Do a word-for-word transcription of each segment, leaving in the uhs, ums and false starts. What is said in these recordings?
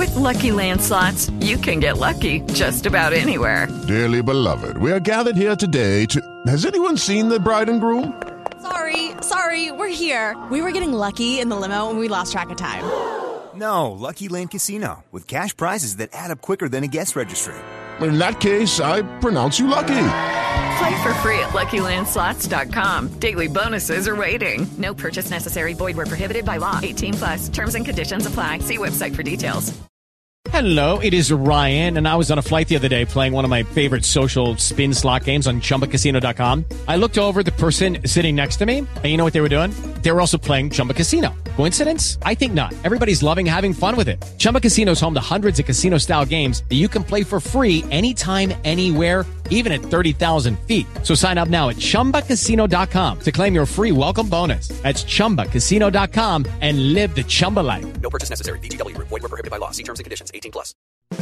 With Lucky Land Slots, you can get lucky just about anywhere. Dearly beloved, we are gathered here today to... Has anyone seen the bride and groom? Sorry, sorry, we're here. We were getting lucky in the limo and we lost track of time. No, Lucky Land Casino, with cash prizes that add up quicker than a guest registry. In that case, I pronounce you lucky. Play for free at Lucky Land Slots dot com. Daily bonuses are waiting. No purchase necessary. Void where prohibited by law. eighteen plus. Terms and conditions apply. See website for details. Hello, it is Ryan, and I was on a flight the other day playing one of my favorite social spin slot games on Chumba Casino dot com. I looked over at the person sitting next to me, and you know what they were doing? They were also playing Chumba Casino. Coincidence? I think not. Everybody's loving having fun with it. Chumba Casino is home to hundreds of casino-style games that you can play for free anytime, anywhere, even at thirty thousand feet. So sign up now at Chumba Casino dot com to claim your free welcome bonus. That's Chumba Casino dot com and live the Chumba life. No purchase necessary. V G W. Void where prohibited by law. See terms and conditions. eighteen plus.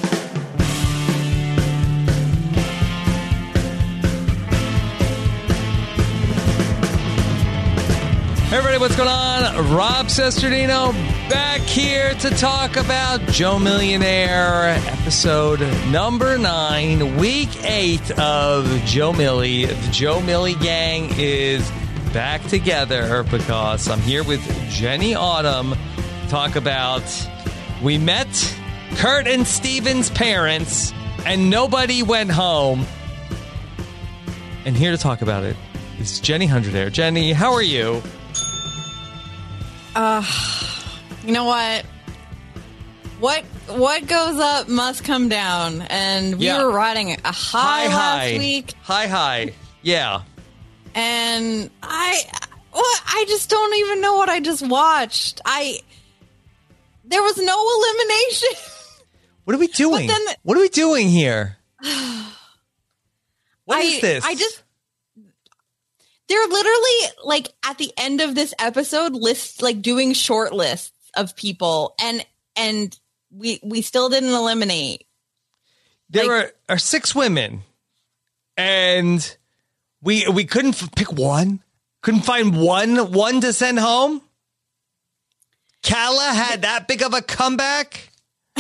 Hey everybody, what's going on? Rob Sesternino back here to talk about Joe Millionaire, episode number nine, week eight of Joe Millie. The Joe Millie gang is back together because I'm here with Jenny Autumn to talk about we met Kurt and Steven's parents and nobody went home. And here to talk about it is Jenny Hundredair. Jenny, how are you? Uh, you know what? What what goes up must come down, and we Yeah. were riding a high, High, last high. week, High, high. Yeah. and I, what? I just don't even know what I just watched. I there was no elimination. What are we doing? then- what are we doing here? What I, is this? I just. They're literally, like, at the end of this episode, lists, like, doing short lists of people, and and we we still didn't eliminate. There like- are, are six women, and we we couldn't f- pick one. Couldn't find one one to send home. Kala had that big of a comeback.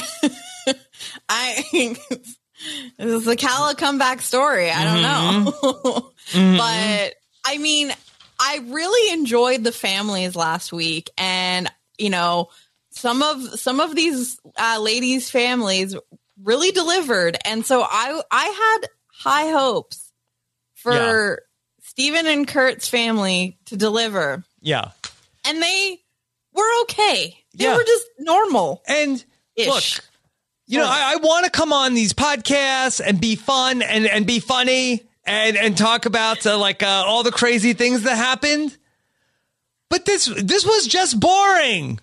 I this is the Kala comeback story. I don't know, Mm-hmm. but I mean, I really enjoyed the families last week, and you know, some of some of these uh, ladies' families really delivered, and so I I had high hopes for Yeah. Steven and Kurt's family to deliver, Yeah. and they were okay. They Yeah. were just normal. And Ish. look, you know, I, I want to come on these podcasts and be fun and, and be funny and, and talk about uh, like uh, all the crazy things that happened. But this this was just boring.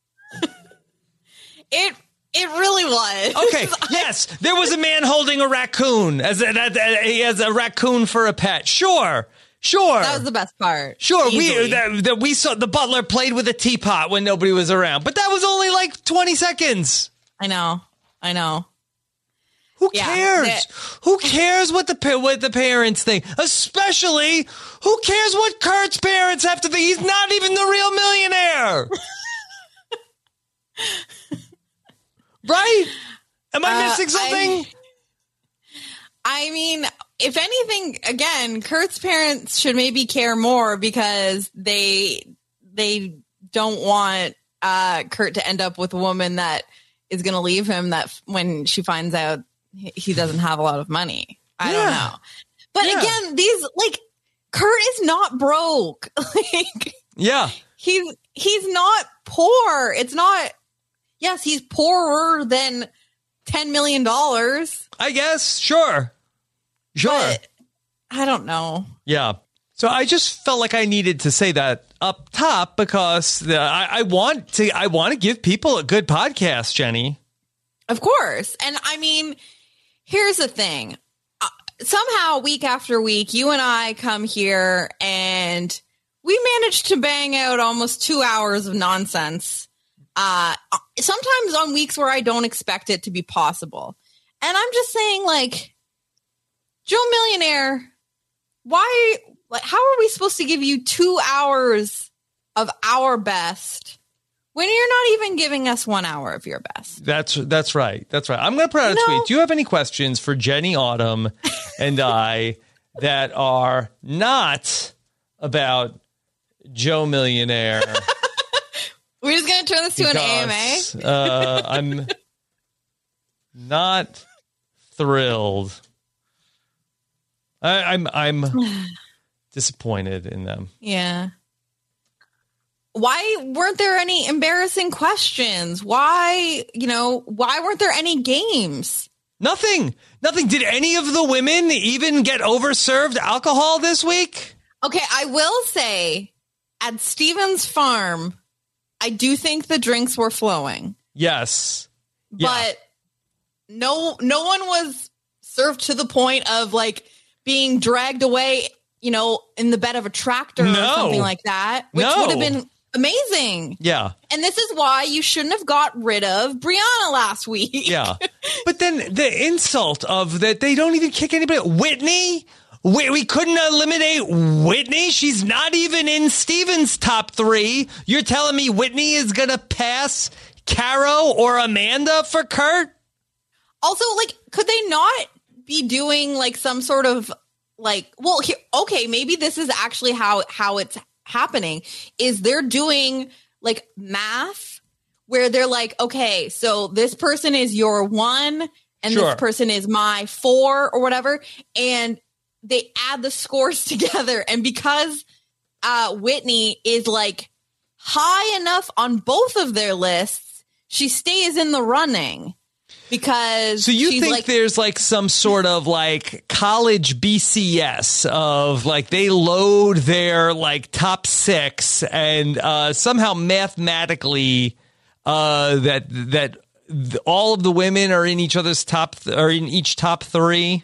It it really was. Okay, yes, there was a man holding a raccoon as a, that, that- he has a raccoon for a pet. Sure, sure. That was the best part. Sure, Easily. we that, that we saw the butler played with a teapot when nobody was around, but that was only like twenty seconds. I know. I know. Who Yeah, cares? that- Who cares what the pa- what the parents think? Especially, who cares what Kurt's parents have to think? He's not even the real millionaire. Right? Am I Uh, missing something? I, I mean, if anything, again, Kurt's parents should maybe care more because they they don't want uh, Kurt to end up with a woman that is going to leave him. That f- when she finds out he he doesn't have a lot of money, I don't Yeah. know. But Yeah. again, these like Kurt is not broke. Like Yeah. he's he's not poor. It's not. Yes, he's poorer than ten million dollars. I guess. Sure. Sure. But I don't know. Yeah. So I just felt like I needed to say that up top because the, I, I want to I want to give people a good podcast, Jenny. Of course. And I mean, here's the thing. Uh, somehow, week after week, you and I come here and we manage to bang out almost two hours of nonsense. Uh, sometimes on weeks where I don't expect it to be possible. And I'm just saying, like, Joe Millionaire, why, like, how are we supposed to give you two hours of our best When you're not even giving us one hour of your best. That's that's right. That's right. I'm going to put out a No. tweet. Do you have any questions for Jenny Autumn and I that are not about Joe Millionaire? We're just going to turn this to an A M A? Because, uh, I'm not thrilled. I, I'm I'm disappointed in them. Yeah. Why weren't there any embarrassing questions? Why, you know, why weren't there any games? Nothing. Nothing. Did any of the women even get overserved alcohol this week? Okay, I will say at Stevens Farm, I do think the drinks were flowing. Yes. Yeah. But no no one was served to the point of like being dragged away, you know, in the bed of a tractor No. or something like that, which No. would have been amazing. Yeah. And this is why you shouldn't have got rid of Brianna last week. Yeah. But then the insult of that they don't even kick anybody. Whitney? We, we couldn't eliminate Whitney? She's not even in Steven's top three. You're telling me Whitney is going to pass Caro or Amanda for Kurt? Also, like, could they not be doing like some sort of like, well, here, okay, maybe this is actually how how it's happening. Is they're doing like math where they're like, okay, so this person is your one and Sure. this person is my four or whatever, and they add the scores together, and because uh, Whitney is like high enough on both of their lists, she stays in the running. Because So you she's think like, there's like some sort of like college B C S of like they load their like top six and uh, somehow mathematically uh, that that th- all of the women are in each other's top th- or in each top three?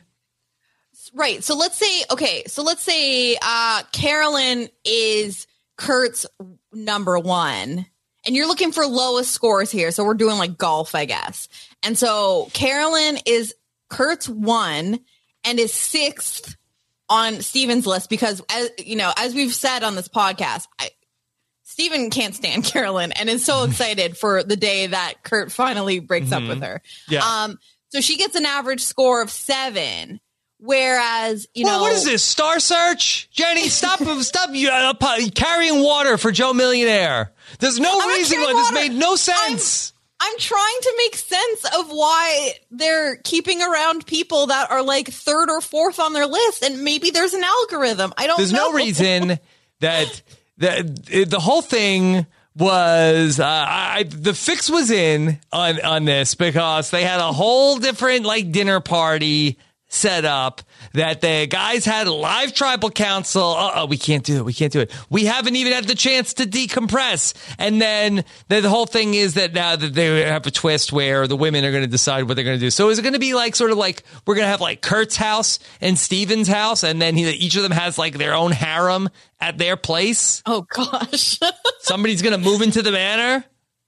right. So let's say, okay, so let's say uh, Carolyn is Kurt's number one, and you're looking for lowest scores here. So we're doing like golf, I guess. And so Carolyn is Kurt's one and is sixth on Steven's list because, as you know, as we've said on this podcast, I, Steven can't stand Carolyn and is so excited for the day that Kurt finally breaks Mm-hmm. up with her. Yeah. Um, so she gets an average score of seven, whereas, you Well, know, what is this? Star Search? Jenny, stop stop uh, pu- carrying water for Joe Millionaire. There's no I'm not reason why carrying this water. made no sense. I'm trying to make sense of why they're keeping around people that are like third or fourth on their list, and maybe there's an algorithm. I don't There's know. no reason that that the whole thing was uh, I the fix was in on on this because they had a whole different like dinner party set up that the guys had a live tribal council. Uh-oh, we can't do it. We can't do it. We haven't even had the chance to decompress. And then the, the whole thing is that now that they have a twist where the women are going to decide what they're going to do. So is it going to be like sort of like we're going to have like Kurt's house and Steven's house, and then he, each of them has like their own harem at their place? Oh gosh. Somebody's going to move into the manor?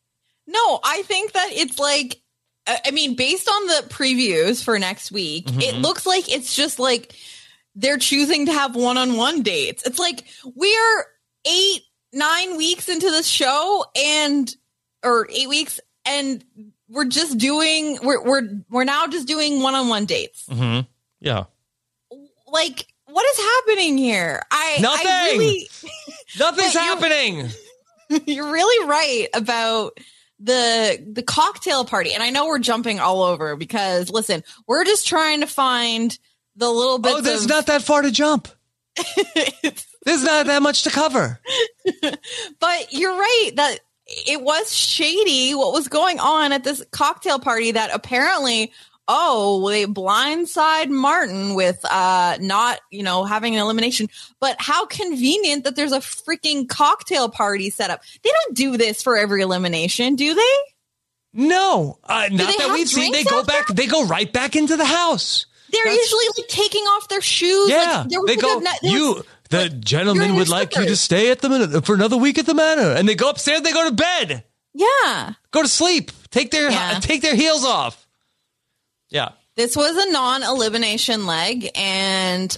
No, I think that it's like, I mean, based on the previews for next week, Mm-hmm. it looks like it's just like they're choosing to have one-on-one dates. It's like we're eight, nine weeks into this show and, or eight weeks, and we're just doing, we're, we're, we're now just doing one-on-one dates. Mm-hmm. Yeah. Like, what is happening here? I, Nothing. I really, Nothing's But you- happening. you're really right about the the cocktail party, and I know we're jumping all over because listen, we're just trying to find the little bits Oh, there's of, not that far to jump. There's not that much to cover. but you're right that it was shady what was going on at this cocktail party that apparently, oh, they blindside Martin with uh not, you know, having an elimination. But how convenient that there's a freaking cocktail party set up. They don't do this for every elimination, do they? No, uh, not they that have we've seen. They drinks go after? back. They go right back into the house. They're That's- usually like taking off their shoes. Yeah, like, there was, they like, go. a ne- there You, was- the you're in gentleman your would like you to slippers. stay at the manor for another week at the manor, and they go upstairs. They go to bed. Yeah. Go to sleep. Take their Yeah. take their heels off. Yeah. This was a non-elimination leg, and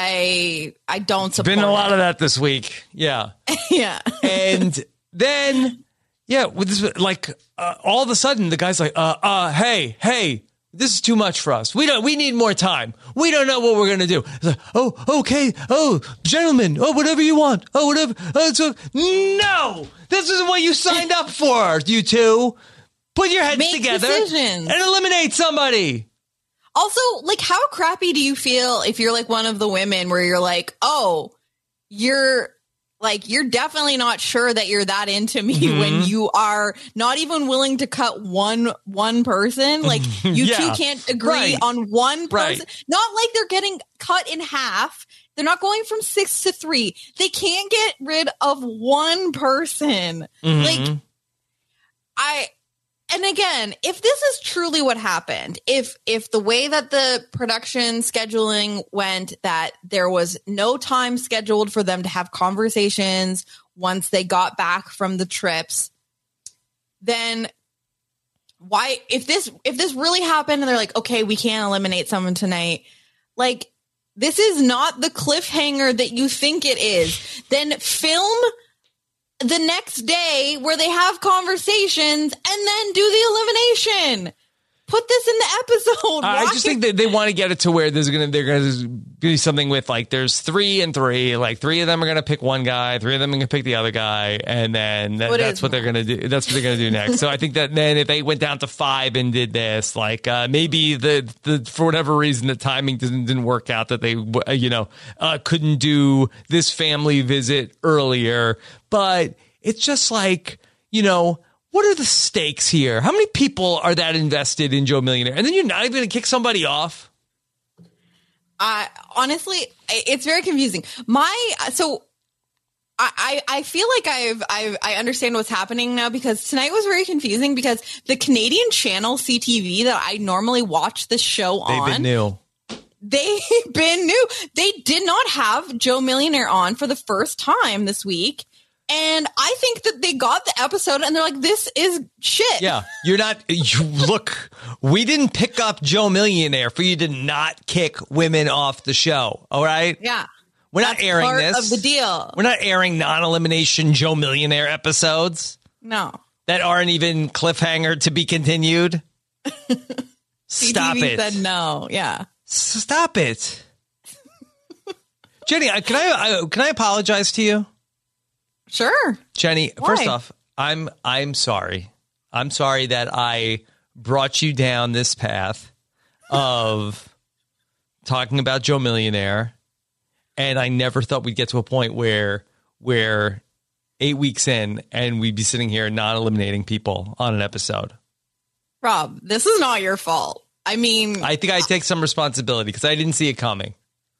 I I don't support Been a lot it. of that this week. Yeah. Yeah. And then, Yeah, with this, like uh, all of a sudden the guy's like, uh, uh, hey, hey, this is too much for us. We don't. We need more time. We don't know what we're gonna do. It's like, oh, okay. Oh, gentlemen. Oh, whatever you want. Oh, whatever. Oh, so, no, this isn't what you signed up for. You two, put your heads Make together decisions. and eliminate somebody. Also, like, how crappy do you feel if you're like one of the women where you're like, oh, you're. Like, you're definitely not sure that you're that into me mm-hmm. when you are not even willing to cut one one person. Like, you yeah. two can't agree right. on one person. Right. Not like they're getting cut in half. They're not going from six to three. They can't get rid of one person. Mm-hmm. Like, I... And again, if this is truly what happened, if if the way that the production scheduling went, that there was no time scheduled for them to have conversations once they got back from the trips, then why, if this if this really happened and they're like, okay, we can't eliminate someone tonight, like, this is not the cliffhanger that you think it is, then film the next day where they have conversations and then do the elimination. Put this in the episode. I just think that they want to get it to where there's gonna they're gonna be something with like there's three and three, like three of them are gonna pick one guy, three of them are gonna pick the other guy, and then that, that's what they're gonna do. That's what they're gonna do next. So I think that then if they went down to five and did this, like uh, maybe the the for whatever reason the timing didn't didn't work out, that they uh, you know uh, couldn't do this family visit earlier, but it's just like, you know. What are the stakes here? How many people are that invested in Joe Millionaire? And then you're not even going to kick somebody off? Uh, honestly, it's very confusing. My so I, I, I feel like I've, I've I understand what's happening now, because tonight was very confusing because the Canadian channel C T V that I normally watch this show on. They've been new. They've been new. They did not have Joe Millionaire on for the first time this week. And I think that they got the episode and they're like, this is shit. Yeah. You're not, you look, we didn't pick up Joe Millionaire for you to not kick women off the show. All right. Yeah. We're That's not airing part this. of the deal. We're not airing non-elimination Joe Millionaire episodes. No. That aren't even cliffhanger to be continued. Stop C T V it. said no. Yeah. Stop it. Jenny, can I, I, can I apologize to you? Sure. Jenny, Why? First off, I'm I'm sorry. I'm sorry that I brought you down this path of talking about Joe Millionaire, and I never thought we'd get to a point where where eight weeks in and we'd be sitting here not eliminating people on an episode. Rob, this is not your fault. I mean, I think I take some responsibility because I didn't see it coming.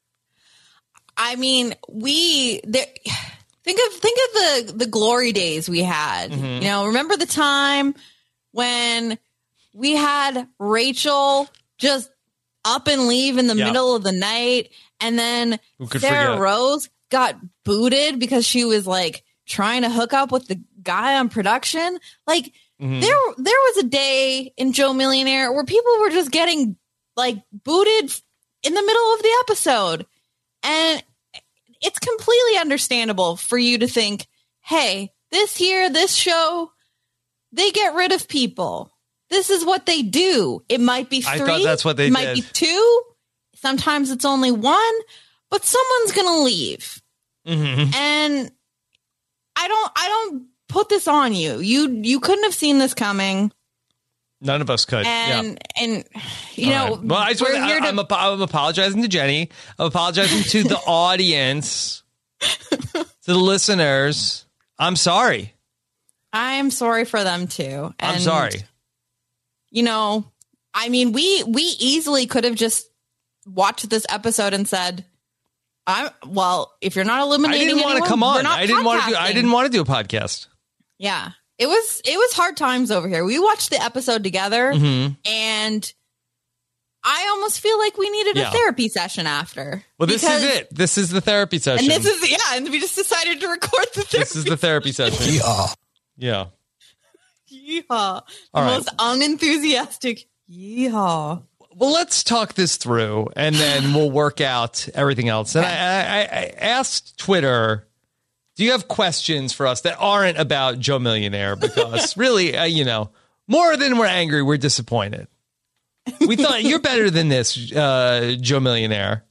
I mean, we there. Think of think of the, the glory days we had. Mm-hmm. You know, remember the time when we had Rachel just up and leave in the yeah. middle of the night, and then Sarah forget? Rose got booted because she was like trying to hook up with the guy on production. Like mm-hmm. there there was a day in Joe Millionaire where people were just getting like booted in the middle of the episode, and it's completely understandable for you to think, hey, this here, this show, they get rid of people. This is what they do. It might be three. I thought that's what they it did. might be two. Sometimes it's only one, but someone's going to leave. Mm-hmm. And I don't, I don't put this on you. You, you couldn't have seen this coming. None of us could. And, yeah. and you All know, right. Well, I just want to, I, I'm, ap- I'm apologizing to Jenny. I'm apologizing to the audience, to the listeners. I'm sorry. I'm sorry for them too. And, I'm sorry. You know, I mean, we, we easily could have just watched this episode and said, I'm well, if you're not eliminating I didn't want anyone, to come on. I didn't want to do, I didn't want to do a podcast. Yeah. It was it was hard times over here. We watched the episode together, mm-hmm. and I almost feel like we needed yeah. a therapy session after. Well, this because, is it. This is the therapy session. And this is, yeah, and we just decided to record the therapy This is the therapy session. Yeah. Yeah. Yeehaw. The All right. most unenthusiastic yeehaw. Well, let's talk this through, and then we'll work out everything else. And I, I, I asked Twitter, Do you have questions for us that aren't about Joe Millionaire? Because really, uh, you know, more than we're angry, we're disappointed. We thought you're better than this, uh, Joe Millionaire.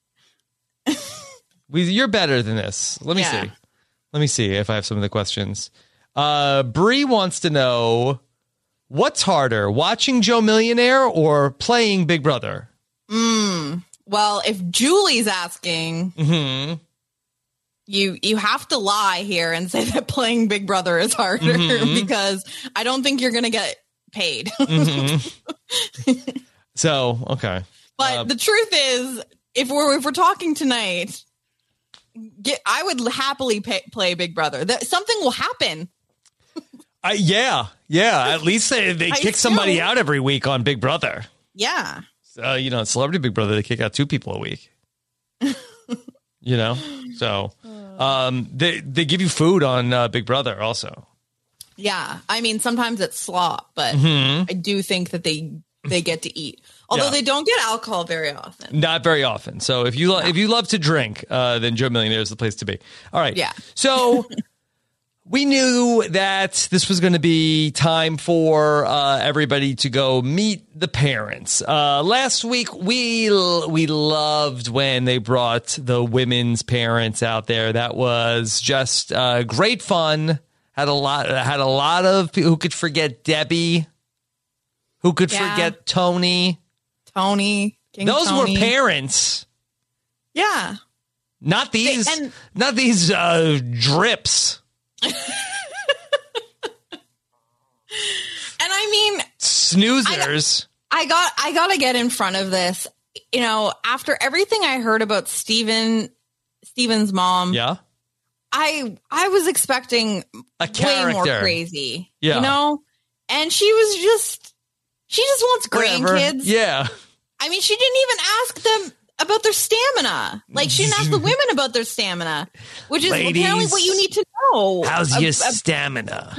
We, you're better than this. Let me Yeah. see. Let me see if I have some of the questions. Uh, Bree wants to know, what's harder, watching Joe Millionaire or playing Big Brother? Mm, well, if Julie's asking, Mm-hmm. you you have to lie here and say that playing Big Brother is harder Mhm. because I don't think you're going to get paid. Mm-hmm. So, okay. But Uh, the truth is, if we're if we're talking tonight, get, I would happily pay, play Big Brother. That something will happen. I, yeah, yeah. At least they, they I kick somebody assume. out every week on Big Brother. Yeah. Uh, you know, Celebrity Big Brother, they kick out two people a week. You know, so um, they they give you food on uh, Big Brother also. Yeah. I mean, sometimes it's slop, but Mhm. I do think that they they get to eat. Although Yeah. they don't get alcohol very often. Not very often. So if you lo- if you love to drink, uh, then Joe Millionaire is the place to be. All right. Yeah. So we knew that this was going to be time for uh, everybody to go meet the parents. Uh, last week we we loved when they brought the women's parents out there. That was just uh, great fun. Had a lot had a lot of people who could forget Debbie, who could Yeah. forget Tony. Tony. King Those Tony. were parents. Yeah. Not these, They- and- not these uh, drips. And I mean, Snoozers. I got I got to get in front of this. You know, after everything I heard about Steven Steven's mom, yeah. I I was expecting A way more character. crazy. Yeah. You know? And she was just she just wants Whatever. grandkids. Yeah. I mean, she didn't even ask them about their stamina. Like she didn't ask the women about their stamina, which is apparently Ladies, what you need to know. How's Ab- your ab- stamina?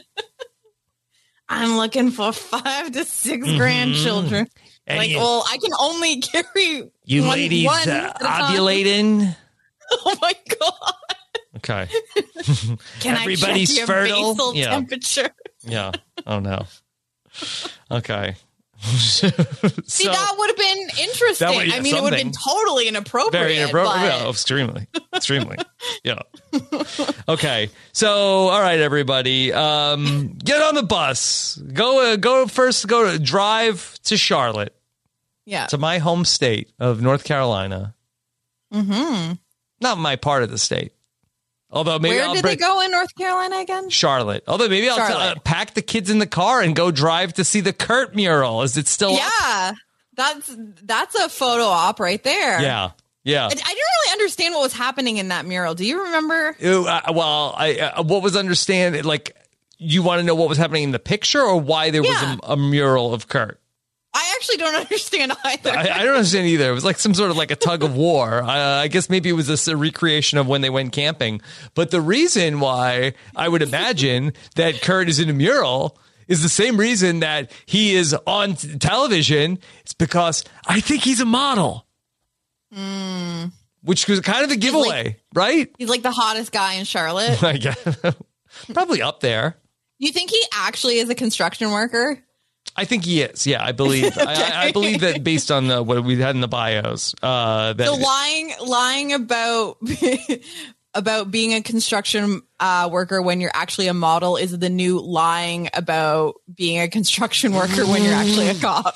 I'm looking for five to six Mhm. grandchildren. And like, you- well, I can only carry You one, ladies one uh, at a time. ovulating? Oh my god! Okay. Can Everybody's I check your fertile? basal Yeah. temperature? Yeah. Oh, no. Okay. So, See, that would have been interesting. That would- yeah, I mean, it would have been something. totally inappropriate. very inappropriate. but- Yeah, extremely. Extremely. Yeah. Okay. So, all right, everybody. Um, get on the bus. Go, uh, go first, go to drive to Charlotte, yeah. to my home state of North Carolina. Mm-hmm. Not my part of the state. Although maybe Where I'll did bring they go in North Carolina again? Charlotte. Although maybe I'll t- uh, Charlotte. pack the kids in the car and go drive to see the Kurt mural. Is it still up? Yeah, that's that's a photo op right there. Yeah. Yeah. I, I didn't really understand what was happening in that mural. Do you remember? Ew, uh, well, I uh, what was understand like you want to know what was happening in the picture or why there Yeah. was a, a mural of Kurt? I actually don't understand either. I, I don't understand either. It was like some sort of like a tug of war. Uh, I guess maybe it was a, s- a recreation of when they went camping. But the reason why I would imagine that Kurt is in a mural is the same reason that he is on t- television. It's because I think he's a model, Mm. which was kind of a giveaway, right? He's like the hottest guy in Charlotte. I guess probably up there. Do you think he actually is a construction worker? I think he is. Yeah, I believe. I, I, I believe that based on the, what we had in the bios. Uh, that So lying, lying about about being a construction uh, worker when you're actually a model is the new lying about being a construction worker when you're actually a cop.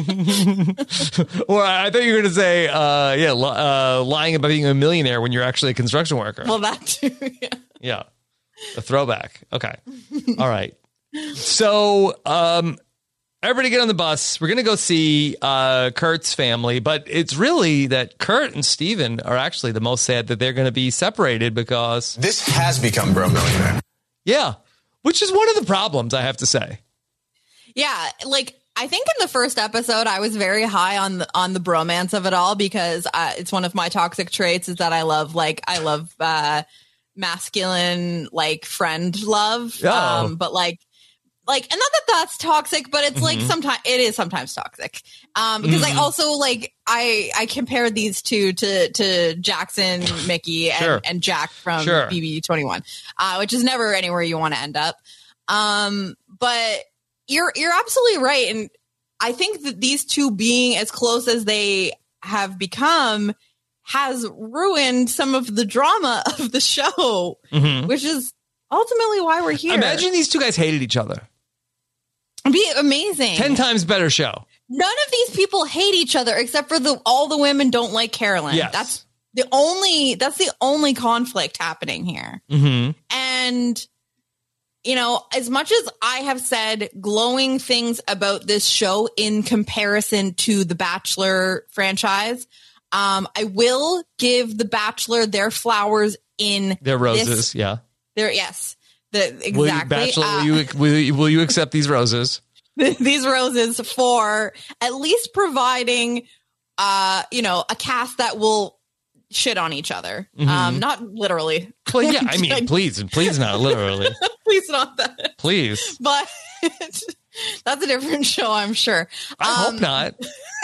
or I thought you were going to say, uh, yeah, li- uh, lying about being a millionaire when you're actually a construction worker. Well, that too. Yeah. Yeah, a throwback. Okay, all right. So, um, everybody get on the bus. We're going to go see uh, Kurt's family, but it's really that Kurt and Steven are actually the most sad that they're going to be separated because this has become Bro Millionaire. Yeah, which is one of the problems, I have to say. Yeah, like I think in the first episode, I was very high on the on the bromance of it all because uh, it's one of my toxic traits is that I love like I love uh, masculine like friend love, Oh. um, but like like, and not that that's toxic, but it's mm-hmm. like sometimes it is sometimes toxic. Um, because mm-hmm. I also like, I, I compared these two to, to Jackson, Mickey and, sure. and Jack from sure. B B twenty-one, uh, which is never anywhere you want to end up. Um, but you're, you're absolutely right. And I think that these two being as close as they have become has ruined some of the drama of the show, mm-hmm. which is ultimately why we're here. Imagine these two guys hated each other. It'd be amazing. Ten times better show. None of these people hate each other except for the all the women don't like Carolyn. Yes. That's the only that's the only conflict happening here. Mm-hmm. And you know, as much as I have said glowing things about this show in comparison to the Bachelor franchise, um, I will give the Bachelor their flowers in their roses. This, yeah, their yes. The, exactly. Will you, Bachelor, uh, will, you, will, you, will you accept these roses? These roses for at least providing, uh, you know, a cast that will shit on each other. Mm-hmm. Um, not literally. Well, yeah, I mean, please, please not literally. Please not that. Please. But that's a different show, I'm sure. I um, hope not.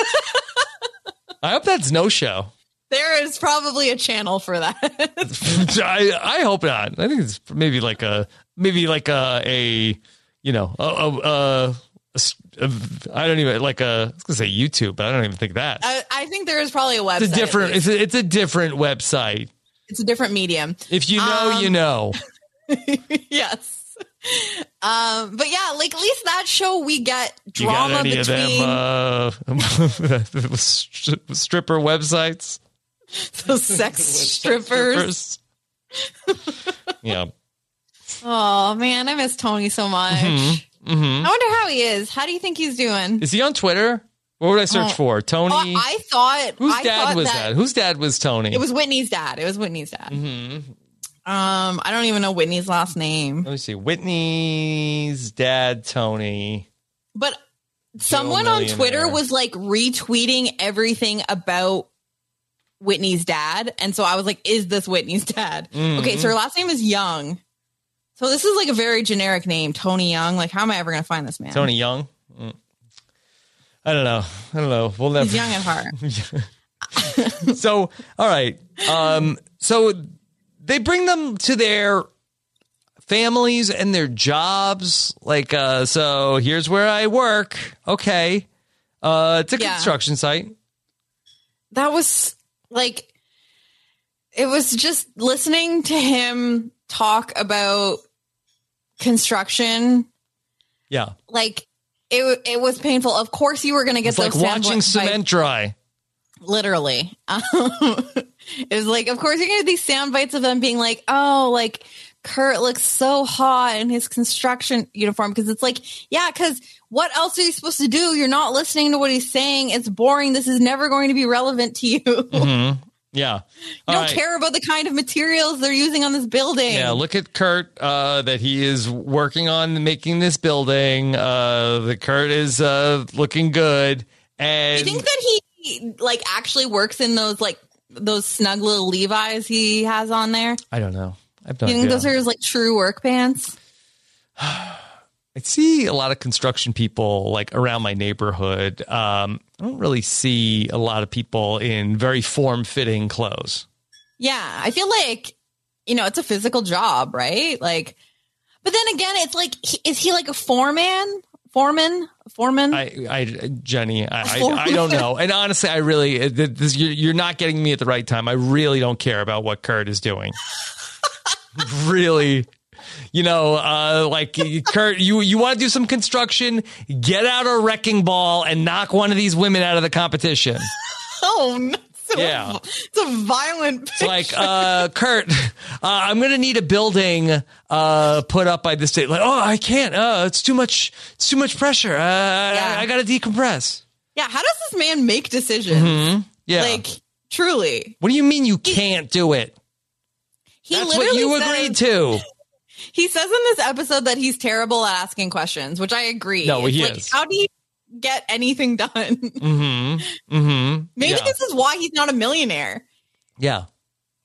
I hope that's no show. There is probably a channel for that. I, I hope not. I think it's maybe like a maybe like a, a you know a, a, a, a I don't even like a I was gonna say YouTube, but I don't even think that. I, I think there is probably a website. It's a different. It's a, it's a different website. It's a different medium. If you know, um, you know. Yes. Um, but yeah, like at least that show we get drama you got any between of them, uh, stripper websites. Those sex strippers. strippers. Yeah. Oh man, I miss Tony so much. Mm-hmm. Mm-hmm. I wonder how he is. How do you think he's doing? Is he on Twitter? What would I search oh. for? Tony. Oh, I thought. Whose I dad thought was that, that? Whose dad was Tony? It was Whitney's dad. It was Whitney's dad. Mm-hmm. Um, I don't even know Whitney's last name. Let me see. Whitney's dad, Tony. But someone on Twitter was like retweeting everything about Whitney's dad. And so I was like, is this Whitney's dad? Mm-hmm. Okay, so her last name is Young. So this is like a very generic name, Tony Young. Like, how am I ever going to find this man? Tony Young? Mm. I don't know. I don't know. We'll never. He's young at heart. So, all right. Um, so they bring them to their families and their jobs. Like, uh, so here's where I work. Okay. Uh, it's a yeah. construction site. That was like, it was just listening to him talk about construction. Yeah. Like, it it was painful. Of course you were going to get it's those like watching cement by, dry. Literally. Um, it was like, of course you're going to get these sound bites of them being like, oh, like Kurt looks so hot in his construction uniform. Because it's like, yeah, because what else are you supposed to do? You're not listening to what he's saying. It's boring. This is never going to be relevant to you. Mm-hmm. Yeah. You don't right. care about the kind of materials they're using on this building. Yeah, look at Kurt, uh, that he is working on making this building. Uh, the Kurt is uh, looking good. And do you think that he like actually works in those like those snug little Levi's he has on there? I don't know. I have no Do you think idea. those are his like true work pants? I see a lot of construction people like around my neighborhood. Um, I don't really see a lot of people in very form-fitting clothes. Yeah, I feel like, you know, it's a physical job, right? Like, but then again, it's like, is he like a foreman? Foreman? Foreman? I, I, Jenny, I, I, I don't know. And honestly, I really, this, you're not getting me at the right time. I really don't care about what Kurt is doing. Really. You know, uh, like Kurt, you, you want to do some construction, get out a wrecking ball and knock one of these women out of the competition. Oh, no. So yeah. It's a violent picture. It's like, uh, Kurt, uh, I'm going to need a building uh, put up by this date. Like, oh, I can't. Uh, it's too much. It's too much pressure. Uh, yeah. I, I got to decompress. Yeah. How does this man make decisions? Mm-hmm. Yeah. Like, truly. What do you mean you can't do it? He That's what you says- agreed to. He says in this episode that he's terrible at asking questions, which I agree. No, he like, is. How do you get anything done? Mm-hmm. Mm-hmm. Maybe yeah. this is why he's not a millionaire. Yeah.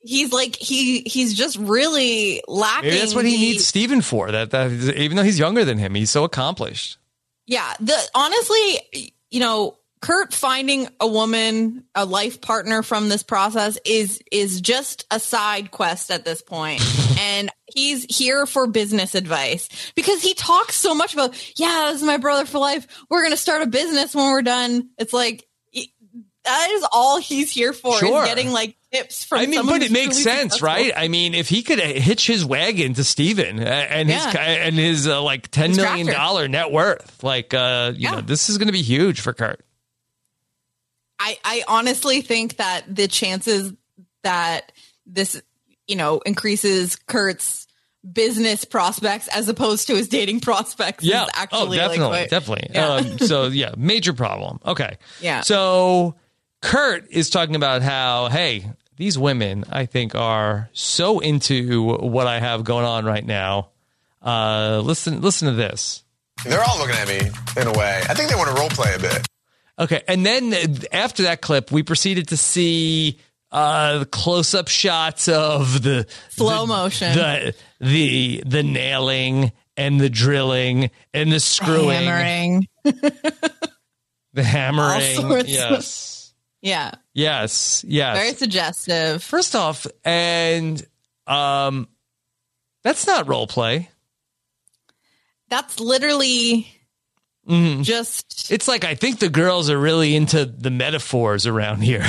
he's like he he's just really lacking. Maybe that's what he the, needs Steven for. That that even though he's younger than him, he's so accomplished. Yeah, the honestly, you know, Kurt finding a woman, a life partner from this process is is just a side quest at this point. And he's here for business advice because he talks so much about, yeah, this is my brother for life. We're going to start a business when we're done. It's like, that is all he's here for, Sure. is getting like tips from I mean, someone but it who's makes really sense, successful. right? I mean, if he could hitch his wagon to Steven and his Yeah. and his uh, like ten His million tractor. dollar net worth, like uh, you Yeah. know, this is going to be huge for Kurt. I, I honestly think that the chances that this, you know, increases Kurt's business prospects as opposed to his dating prospects Yeah, is actually oh, definitely, like quite- definitely. Yeah. Um, so yeah, major problem. Okay, Yeah. So Kurt is talking about how, hey, these women, I think, are so into what I have going on right now. Uh, listen, listen to this. They're all looking at me in a way. I think they want to role play a bit. Okay, and then after that clip, we proceeded to see uh, the close-up shots of the Slow the, motion. the the the nailing and the drilling and the screwing, Hammering. the hammering. All sorts. Yes, Yeah. yes, yes. Very suggestive. First off, and um, that's not role play. That's literally Mhm. just It's like I think the girls are really into the metaphors around here.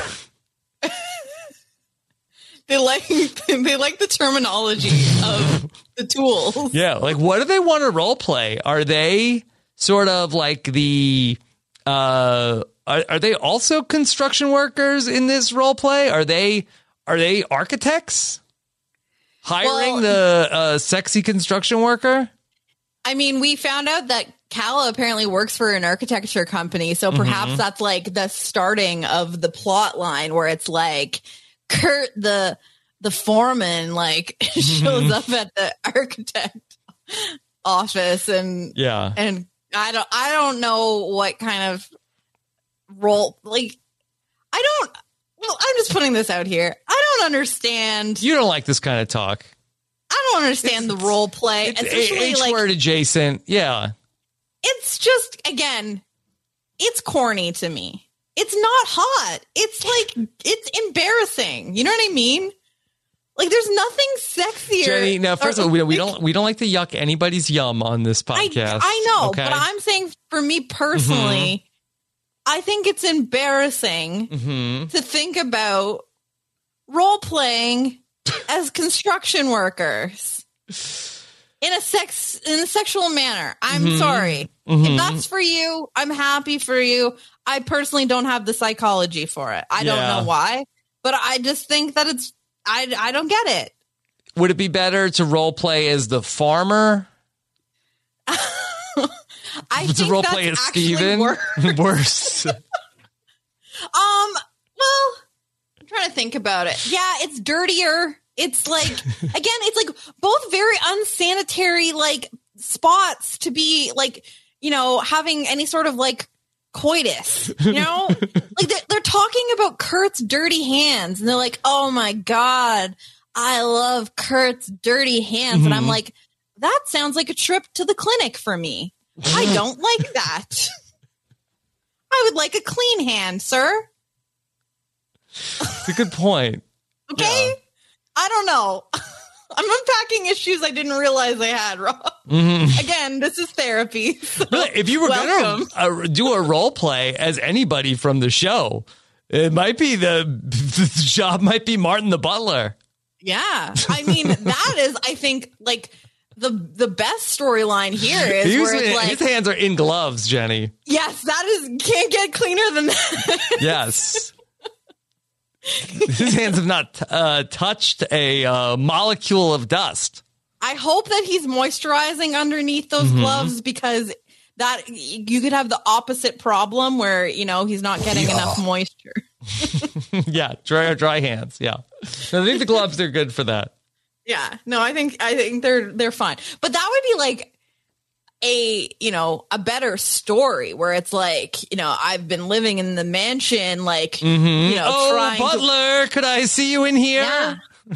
they like they like the terminology of the tools. Yeah, like what do they want to role play? Are they sort of like the uh are, are they also construction workers in this role play? Are they are they architects hiring Well- the uh, sexy construction worker? I mean, we found out that Kala apparently works for an architecture company, so perhaps Mhm. that's like the starting of the plot line where it's like Kurt the the foreman like shows up at the architect office and Yeah. and I don't I don't know what kind of role like I don't well I'm just putting this out here. I don't understand. You don't like this kind of talk. I don't understand the role play, It's especially H like word adjacent. Yeah. it's just again, it's corny to me. It's not hot. It's like it's embarrassing. You know what I mean? Like there's nothing sexier. Jenny, now first or- of all, we, we don't we don't like to yuck anybody's yum on this I, podcast. I know, okay? but I'm saying for me personally, I think it's embarrassing Mhm. to think about role playing as construction workers in a sex in a sexual manner. I'm Mhm. sorry. Mhm. If that's for you, I'm happy for you. I personally don't have the psychology for it. I don't Yeah. know why, but I just think that it's I I don't get it. Would it be better to role play as the farmer? I to think role that's play as actually Steven? worse. Worse. Um, well, I'm trying to think about it. Yeah, it's dirtier. It's like, again, it's like both very unsanitary, like spots to be like, you know, having any sort of like coitus, you know, like they're, they're talking about Kurt's dirty hands and they're like, oh my God, I love Kurt's dirty hands. And I'm Mhm. like, that sounds like a trip to the clinic for me. I don't like that. I would like a clean hand, sir. It's a good point. Okay? I don't know. I'm unpacking issues I didn't realize I had, Rob. Mhm. Again, this is therapy. so Really, if you were welcome. going to uh, do a role play as anybody from the show, it might be the, the job might be Martin the butler. Yeah. I mean, that is, I think, like the the best storyline here is He was- where it's like, his hands are in gloves, Jenny. yes, that is, can't get cleaner than that. Yes. His hands have not uh, touched a uh, molecule of dust. I hope that he's moisturizing underneath those Mhm. gloves because that you could have the opposite problem where, you know, he's not getting enough moisture. Yeah, dry dry hands. Yeah, I think the gloves are good for that. Yeah, no, I think I think they're they're fine, but that would be like a you know a better story where it's like you know I've been living in the mansion like Mhm. you know oh, trying to, butler, could I see you in here? yeah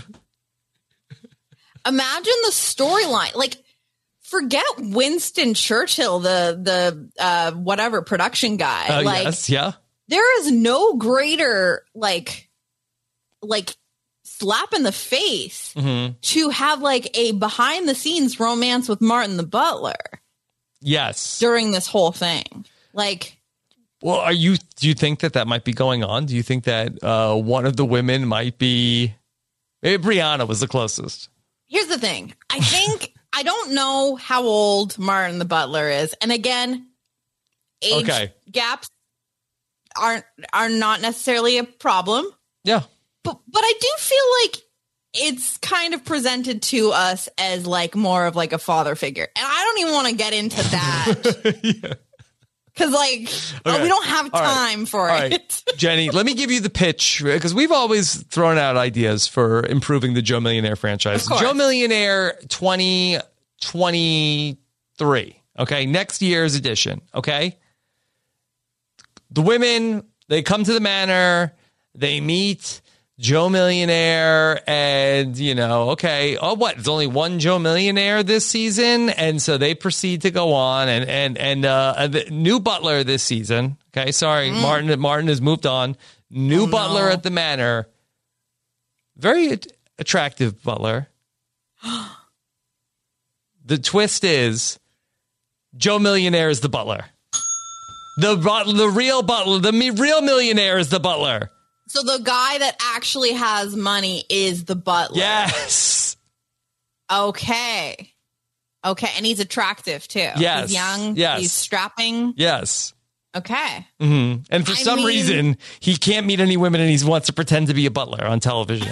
Imagine the storyline. Like, forget Winston Churchill, the the uh, whatever production guy. Uh, like, yes, yeah. There is no greater like like slap in the face mm-hmm. to have like a behind the scenes romance with Martin the butler. Yes, during this whole thing, like. Well, are you? Do you think that that might be going on? Do you think that uh, one of the women might be? Maybe Brianna was the closest. Here's the thing. I think I don't know how old Martin the butler is, and again, age okay. gaps aren't are not necessarily a problem. Yeah, but but I do feel like it's kind of presented to us as like more of like a father figure, and I don't even want to get into that. yeah. Because, like, okay. we don't have time right. for All it. Right. Jenny, let me give you the pitch, because we've always thrown out ideas for improving the Joe Millionaire franchise. Joe Millionaire twenty twenty-three, okay? Next year's edition, okay? The women, they come to the manor, they meet Joe Millionaire, and, you know, okay, oh, what? There's only one Joe Millionaire this season, and so they proceed to go on, and and and uh, the new butler this season. Okay, sorry, mm. Martin. Martin has moved on. New oh, butler no. at the manor, very at- attractive butler. The twist is Joe Millionaire is the butler. The the real butler, the me- real millionaire is the butler. So the guy that actually has money is the butler. Yes. Okay. Okay. And he's attractive too. Yes. He's young. Yes. He's strapping. Yes. Okay. Mm-hmm. And for I some mean... reason, he can't meet any women and he wants to pretend to be a butler on television.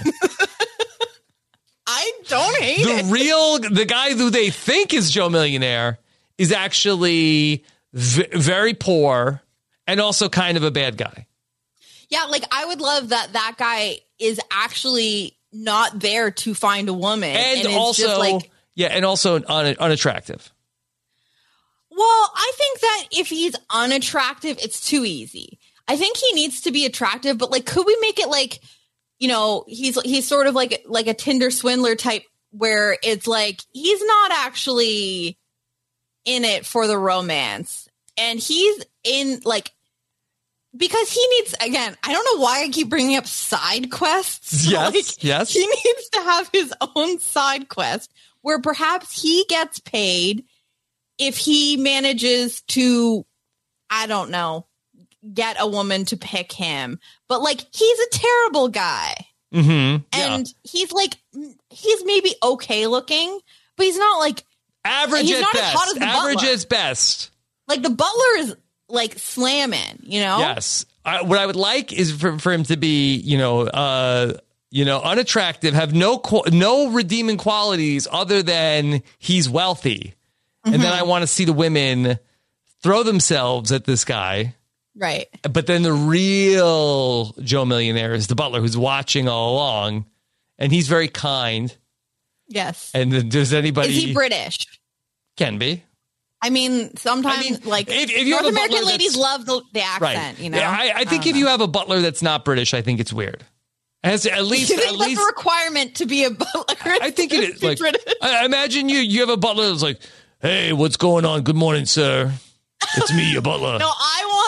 I don't hate the it. The real, the guy who they think is Joe Millionaire is actually v- very poor and also kind of a bad guy. Yeah, like I would love that that guy is actually not there to find a woman. And, and also, just like, yeah, and also un- unattractive. Well, I think that if he's unattractive, it's too easy. I think he needs to be attractive, but like, could we make it like, you know, he's he's sort of like like a Tinder swindler type where it's like he's not actually in it for the romance, and he's in like. Because he needs, again, I don't know why I keep bringing up side quests. Yes, like, yes. He needs to have his own side quest where perhaps he gets paid if he manages to, I don't know, get a woman to pick him. But, like, he's a terrible guy. Mm-hmm. And yeah. he's, like, he's maybe okay looking, but he's not, like, average he's at not best. as hot as the Average butler. as best. Like, the butler is... like slamming, you know? Yes. I, what I would like is for, for him to be, you know, uh, you know, unattractive, have no no redeeming qualities other than he's wealthy. Mm-hmm. And then I want to see the women throw themselves at this guy. Right. But then the real Joe Millionaire is the butler who's watching all along, and he's very kind. Yes. And does anybody... Is he British? Can be. I mean, sometimes, I mean, like, if, if you North have a American butler ladies love the, the accent, right. you know? Yeah, I, I think I if know. you have a butler that's not British, I think it's weird. As at least, you think at that's least a requirement to be a butler? I think it is. Like, I imagine you, you have a butler that's like, "Hey, what's going on? Good morning, sir. It's me, your butler." No,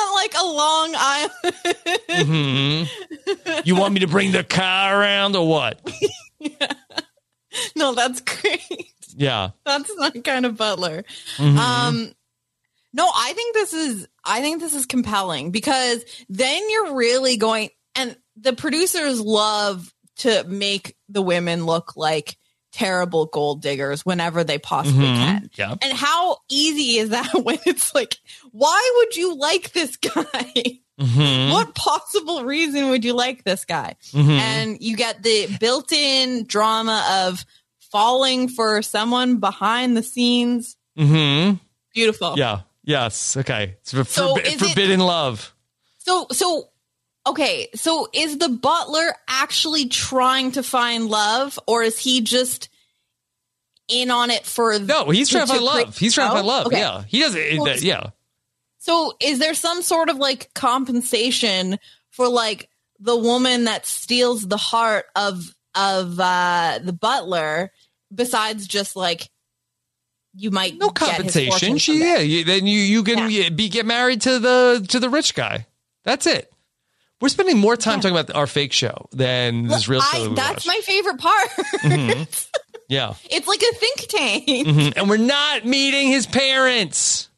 I want like a Long Island. Mm-hmm. You want me to bring the car around or what? Yeah. No, that's great. Yeah, that's my kind of butler. Mm-hmm. Um. No, I think this is I think this is compelling because then you're really going, and the producers love to make the women look like terrible gold diggers whenever they possibly mm-hmm. can. Yeah. And how easy is that when it's like, why would you like this guy? Mm-hmm. What possible reason would you like this guy? Mm-hmm. And you get the built-in drama of falling for someone behind the scenes. Mm-hmm. Beautiful. Yeah. Yes. Okay. It's for, So forbi- is forbidden it, love. So, so, okay. So is the butler actually trying to find love, or is he just in on it for... No, he's trying to find love. He's trying to find love. Okay. Yeah. He doesn't... Well, yeah. So is there some sort of like compensation for like the woman that steals the heart of, of uh, the butler besides just like you might no compensation. She yeah, you, then you you can yeah. be get married to the to the rich guy. That's it. We're spending more time yeah. talking about our fake show than this real show. I, that's my favorite part. Mm-hmm. Yeah, it's like a think tank, mm-hmm. and we're not meeting his parents.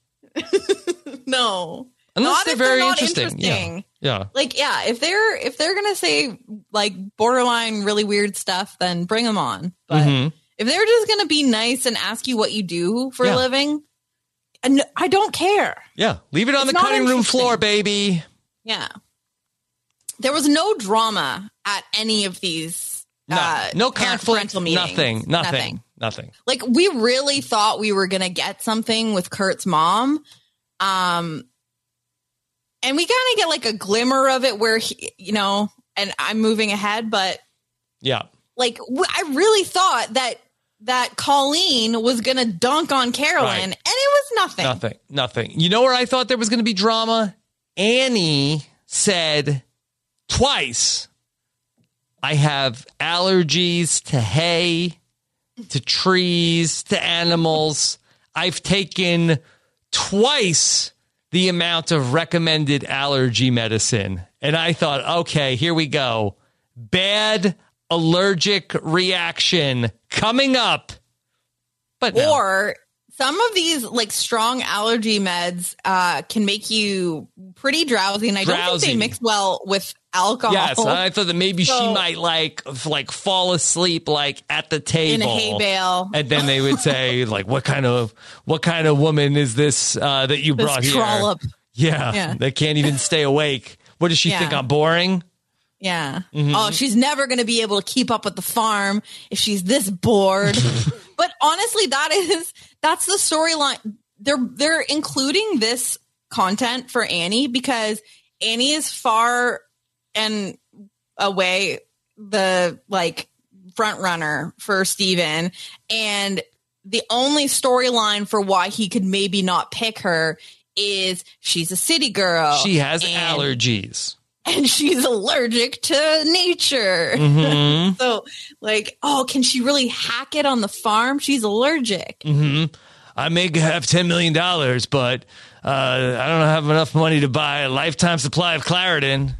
No, unless not they're if very they're not interesting. interesting. Yeah. yeah, like yeah, if they're if they're gonna say like borderline really weird stuff, then bring them on. But mm-hmm. if they're just gonna be nice and ask you what you do for yeah. a living, and I don't care. Yeah, leave it on it's the cutting room floor, baby. Yeah. There was no drama at any of these no, uh, no parent, conflict, parental meetings. Nothing, nothing, nothing, nothing. Like, we really thought we were going to get something with Kurt's mom. Um, and we kind of get like a glimmer of it where, he, you know, and I'm moving ahead, but yeah, like w- I really thought that that Colleen was going to dunk on Carolyn right. and it was nothing. Nothing, nothing. You know where I thought there was going to be drama? Annie said twice, I have allergies to hay, to trees, to animals. I've taken twice the amount of recommended allergy medicine. And I thought, okay, here we go. Bad allergic reaction coming up. But no. Or some of these like strong allergy meds uh, can make you pretty drowsy, and I drowsy. don't think they mix well with alcohol. Yes, I thought that maybe so, she might like f- like fall asleep like at the table in a hay bale, and then they would say like, "What kind of what kind of woman is this uh, that you this brought here?" trollop. Yeah, yeah, they can't even stay awake. What does she yeah. think? I'm boring. Yeah. Mm-hmm. Oh, she's never going to be able to keep up with the farm if she's this bored. But honestly, that is that's the storyline. They're they're including this content for Annie because Annie is far and away the like front runner for Steven, and the only storyline for why he could maybe not pick her is she's a city girl. She has and, allergies. And she's allergic to nature. Mm-hmm. So, like, oh, can she really hack it on the farm? She's allergic. Mm-hmm. I may have ten million dollars, but uh, I don't have enough money to buy a lifetime supply of Claritin.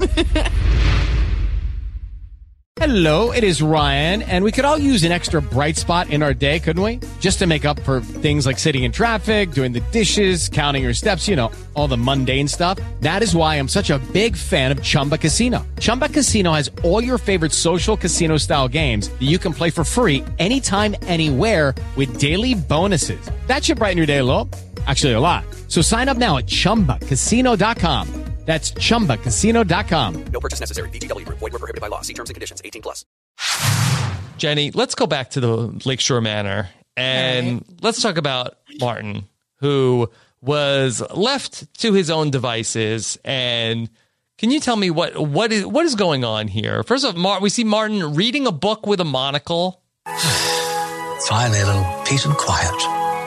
Hello, it is Ryan, and we could all use an extra bright spot in our day, couldn't we? Just to make up for things like sitting in traffic, doing the dishes, counting your steps, you know, all the mundane stuff. That is why I'm such a big fan of Chumba Casino. Chumba Casino has all your favorite social casino-style games that you can play for free anytime, anywhere with daily bonuses. That should brighten your day a little. Actually, a lot. So sign up now at chumba casino dot com. That's chumba casino dot com. No purchase necessary. V G W Group. Void where prohibited by law. See terms and conditions. eighteen plus. Jenny, let's go back to the Lakeshore Manor and right. let's talk about Martin, who was left to his own devices. And can you tell me what what is what is going on here? First of all, Mar- we see Martin reading a book with a monocle. Finally, a little peace and quiet.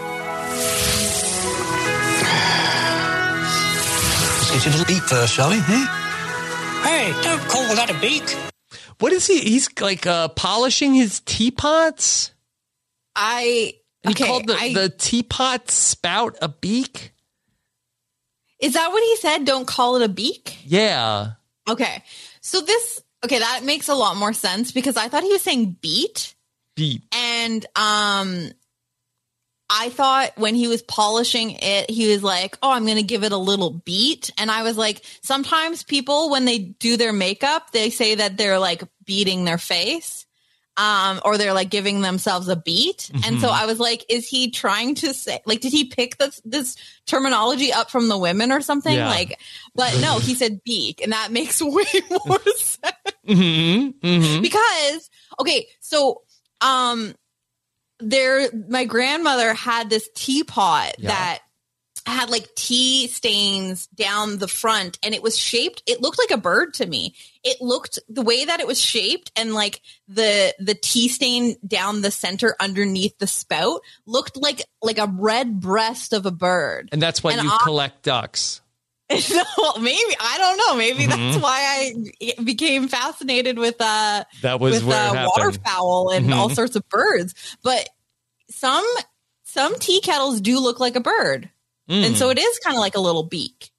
Let's get you a little beak first, shall we? Eh? Hey, don't call that a beak. What is he? He's like uh, polishing his teapots. I he okay, called the, I, the teapot spout a beak. Is that what he said? Don't call it a beak? Yeah. Okay. So this okay, that makes a lot more sense because I thought he was saying beat. Beat. And um I thought when he was polishing it, he was like, oh, I'm going to give it a little beat. And I was like, sometimes people, when they do their makeup, they say that they're like beating their face um, or they're like giving themselves a beat. Mm-hmm. And so I was like, is he trying to say, like, did he pick this, this terminology up from the women or something? Yeah. Like, but no, he said beak. And that makes way more sense. Mm-hmm. Mm-hmm. Because, okay, so, um, there, my grandmother had this teapot yeah. that had like tea stains down the front, and it was shaped. It looked like a bird to me. It looked the way that it was shaped, and like the the tea stain down the center underneath the spout looked like like a red breast of a bird. And that's why and you I, collect ducks. No, maybe I don't know. Maybe Mhm. that's why I became fascinated with uh That was with where it uh, happened. waterfowl and Mhm. all sorts of birds. But some some tea kettles do look like a bird, Mm. and so it is kind of like a little beak.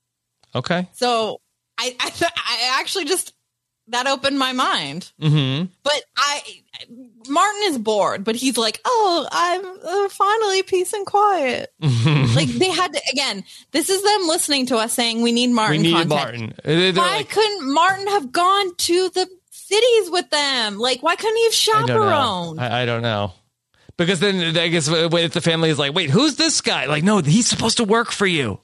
Okay. So I I, th- I actually just that opened my mind. Mm-hmm. But I Martin is bored, but he's like, oh, I'm uh, finally peace and quiet. Like they had to, again, this is them listening to us saying we need Martin we need content. Martin. They're Why like, couldn't Martin have gone to the cities with them? Like, why couldn't he have I don't know. chaperoned? I, I don't know. Because then I guess if the family is like, wait, who's this guy? Like, no, he's supposed to work for you.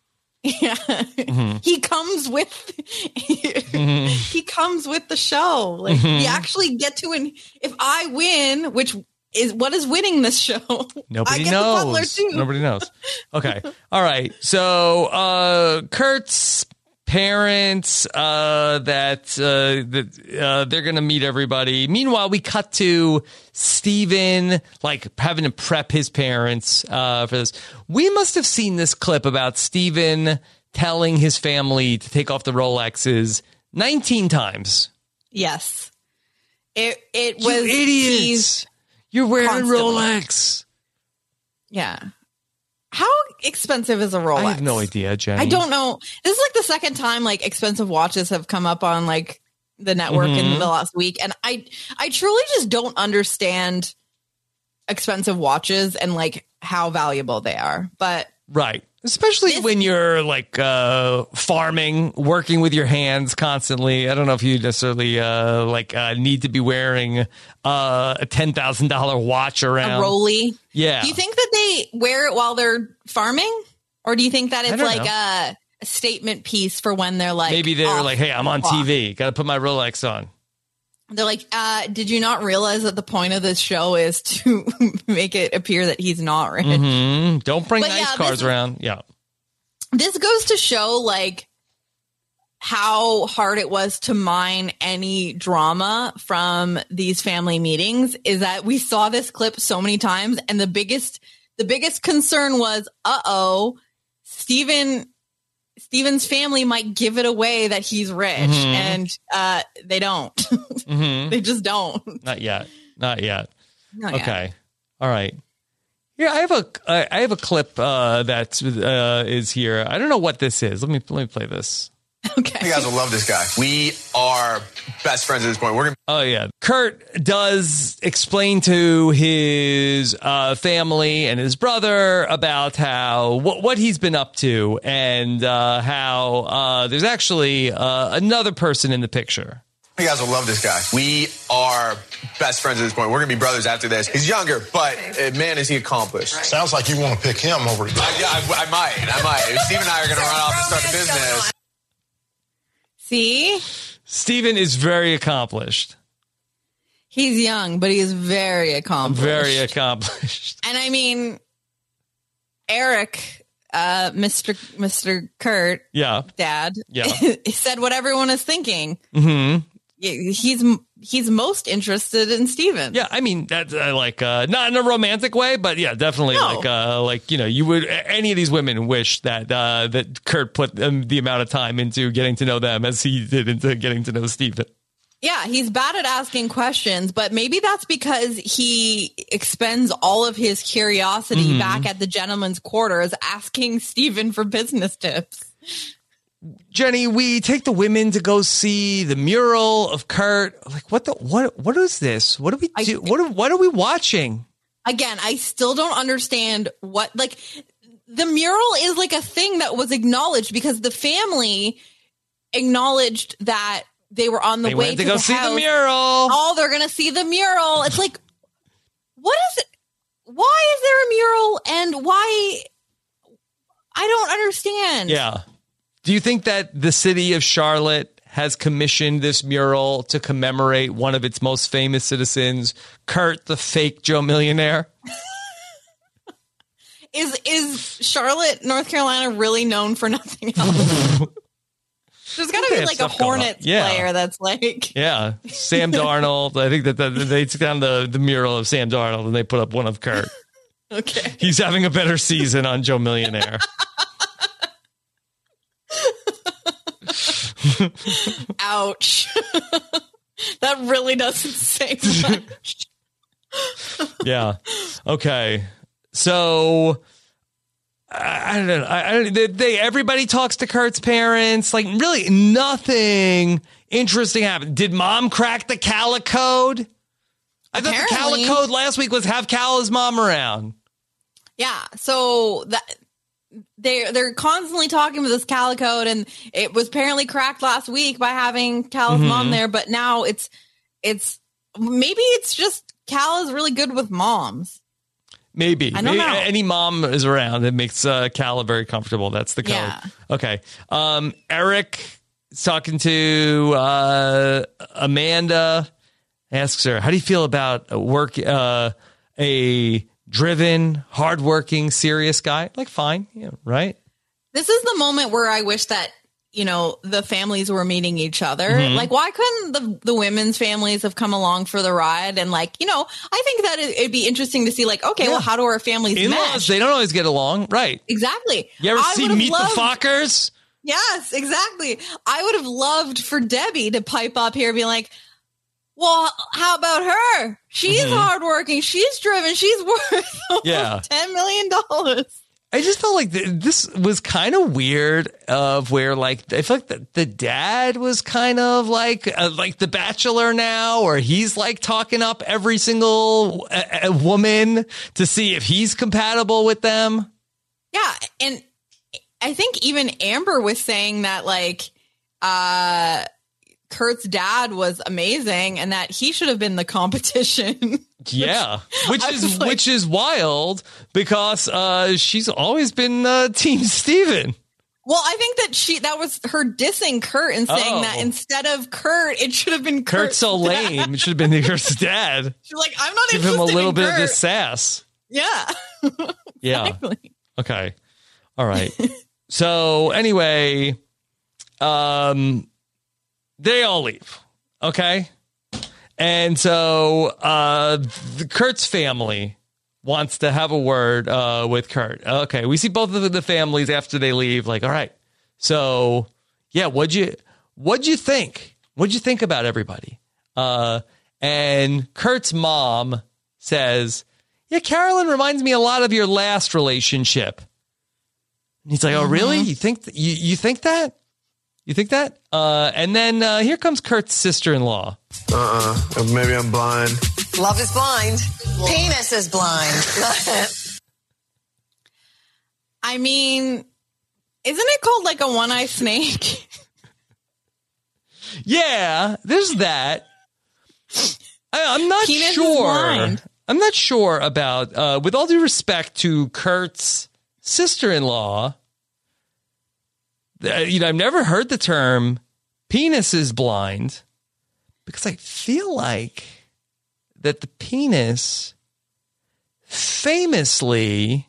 Yeah, Mm-hmm. he comes with Mm-hmm. he comes with the show. Like Mhm. we actually get to, and if I win, which is what is winning this show? Nobody I get the butler knows. too. Nobody knows. Okay. All right. So uh, Kurt's parents uh, that uh, that uh, they're going to meet everybody. Meanwhile, we cut to Steven like having to prep his parents uh, for this. We must have seen this clip about Steven telling his family to take off the Rolexes nineteen times. Yes, it it You was idiots. teased You're wearing constantly. Rolex. Yeah. How expensive is a Rolex? I have no idea, Jenny. I don't know. This is like the second time like expensive watches have come up on like the network Mhm. in the last week, and I I truly just don't understand expensive watches and like how valuable they are. But Right. Especially when you're like uh, farming, working with your hands constantly. I don't know if you necessarily uh, like uh, need to be wearing uh, a ten thousand dollars watch around. a Rolly, Yeah. do you think that they wear it while they're farming, or do you think that I it's don't like know. a, a statement piece for when they're like Maybe they're off like, hey, I'm on the clock? T V. Got to put my Rolex on. They're like, uh, did you not realize that the point of this show is to make it appear that he's not rich? hmm Don't bring But nice yeah, cars this- around. Yeah. This goes to show like how hard it was to mine any drama from these family meetings, is that we saw this clip so many times, and the biggest the biggest concern was, uh-oh, Steven Steven's family might give it away that he's rich. Mhm. And uh, they don't. hmm They just don't. Not yet. Not yet. Not yet. Okay. All right. Yeah, I have a I I have a clip uh, that uh, is here. I don't know what this is. Let me let me play this. Okay. You guys will love this guy. We are best friends at this point. We're gonna. Oh yeah, Kurt does explain to his uh, family and his brother about how what, what he's been up to, and uh, how uh, there's actually uh, another person in the picture. You guys will love this guy. We are best friends at this point. We're gonna be brothers after this. He's younger, but uh, man, is he accomplished. Sounds like you want to pick him over. I, yeah, I, I might. I might. Steve and I are gonna run off and start a business. See? Steven is very accomplished. He's young, but he's very accomplished. Very accomplished. And I mean, Eric, uh, Mister Mister Kurt, Yeah. Dad, Yeah. he said what everyone is thinking. hmm He's he's most interested in Steven. Yeah, I mean that's uh, like uh, not in a romantic way, but yeah, definitely No. like uh, like you know, you would any of these women wish that uh, that Kurt put um, the amount of time into getting to know them as he did into getting to know Steven. Yeah, he's bad at asking questions, but maybe that's because he expends all of his curiosity Mhm. back at the gentleman's quarters asking Steven for business tips. Jenny, we take the women to go see the mural of Kurt. Like, what the what? What is this? What do we do? What are, what are we watching? Again, I still don't understand what, like, the mural is like a thing that was acknowledged because the family acknowledged that they were on the They way went to, to go the see the house. mural. Oh, they're going to see the mural. It's like, what is it? Why is there a mural and why? I don't understand. Yeah. Do you think that the city of Charlotte has commissioned this mural to commemorate one of its most famous citizens, Kurt, the fake Joe Millionaire? Is is Charlotte, North Carolina, really known for nothing else? There's got to They be have like a stuff going on. Hornets Yeah. player that's like, Yeah. Sam Darnold. I think that the, they took down the, the mural of Sam Darnold and they put up one of Kurt. okay. He's having a better season on Joe Millionaire. Ouch. That really doesn't say much. Yeah. Okay. So I, I don't know. I, I don't. They, they everybody talks to Kurt's parents. Like really, nothing interesting happened. Did mom crack the Calla code? I thought the Calla code last week was have Calla's mom around. Yeah. So that. They they're constantly talking with this Calla code, and it was apparently cracked last week by having Calla's mm-hmm. mom there. But now it's it's maybe it's just Calla's really good with moms. Maybe, I don't maybe know. Any mom is around. It makes uh, Calla very comfortable. That's the code. Yeah. Okay. Um, Eric is talking to uh, Amanda. Asks her, "How do you feel about a work uh, a?" driven, hardworking, serious guy? Like, fine, yeah, right? This is the moment where I wish that, you know, the families were meeting each other. Mm-hmm. Like, why couldn't the the women's families have come along for the ride? And like, you know, I think that it, it'd be interesting to see like, okay, yeah. well, how do our families In-laws, mesh? They don't always get along. Right. Exactly. You ever I see Meet loved- the Fockers? Yes, exactly. I would have loved for Debbie to pipe up here and be like, well, how about her? She's mm-hmm. hardworking. She's driven. She's worth yeah. ten million dollars. I just felt like th- this was kind of weird of where like, I feel like the, the dad was kind of like, uh, like the Bachelor now, or he's like talking up every single uh, woman to see if he's compatible with them. Yeah. And I think even Amber was saying that like, uh, Kurt's dad was amazing and that he should have been the competition. Yeah, which is like, which is wild because uh, she's always been uh, Team Steven. Well, I think that she that was her dissing Kurt and saying oh. that instead of Kurt, it should have been Kurt's Kurt's so dad. lame. It should have been Kurt's dad. She's like, I'm not Give interested him a little in bit Kurt. of this sass. Yeah. Yeah. Exactly. Okay. All right. So anyway, um. They all leave, okay? And so uh, the Kurt's family wants to have a word uh, with Kurt. Okay, we see both of the families after they leave, like, all right. So, yeah, what'd you what'd you think? What'd you think about everybody? Uh, and Kurt's mom says, yeah, Carolyn reminds me a lot of your last relationship. And he's like, oh, really? You think th- you, you think that? You think that? Uh, and then uh, here comes Kurt's sister-in-law. Uh-uh. Maybe I'm blind. Love is blind. Penis is blind. I mean, isn't it called like a one-eye snake? Yeah, there's that. I, I'm not Penis is sure. blind. I'm not sure about, uh, with all due respect to Kurt's sister-in-law, you know, I've never heard the term penis is blind because I feel like that the penis famously,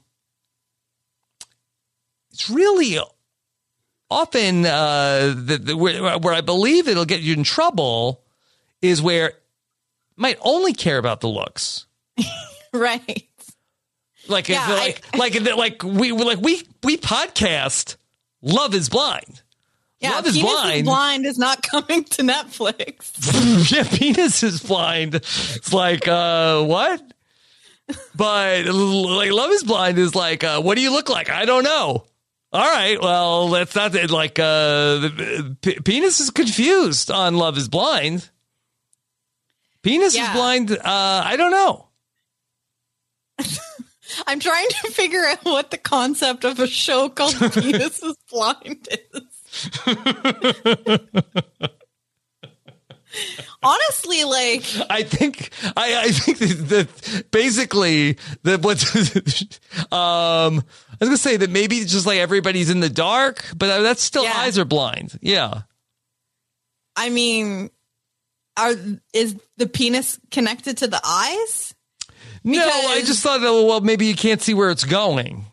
it's really often uh, the, the, where, where I believe it'll get you in trouble is where it might only care about the looks. Right. Like, Yeah, if, like, I- like, like, like we, like we, we podcast Love is Blind. Yeah, Love is Penis Blind. is Blind is not coming to Netflix. Yeah, Penis is Blind. It's like, uh, what? But like, Love is Blind is like, uh, what do you look like? I don't know. All right, well, that's not it. Like, uh, the, P- Penis is confused on Love is Blind. Penis Yeah. is blind. Uh, I don't know. I'm trying to figure out what the concept of a show called Penis is Blind is. Honestly, like I think I, I think that, that basically that what's um I was gonna say that maybe it's just like everybody's in the dark, but that's still Yeah. eyes are blind. Yeah. I mean, are is the penis connected to the eyes? No, I Because- just thought, oh, well, maybe you can't see where it's going.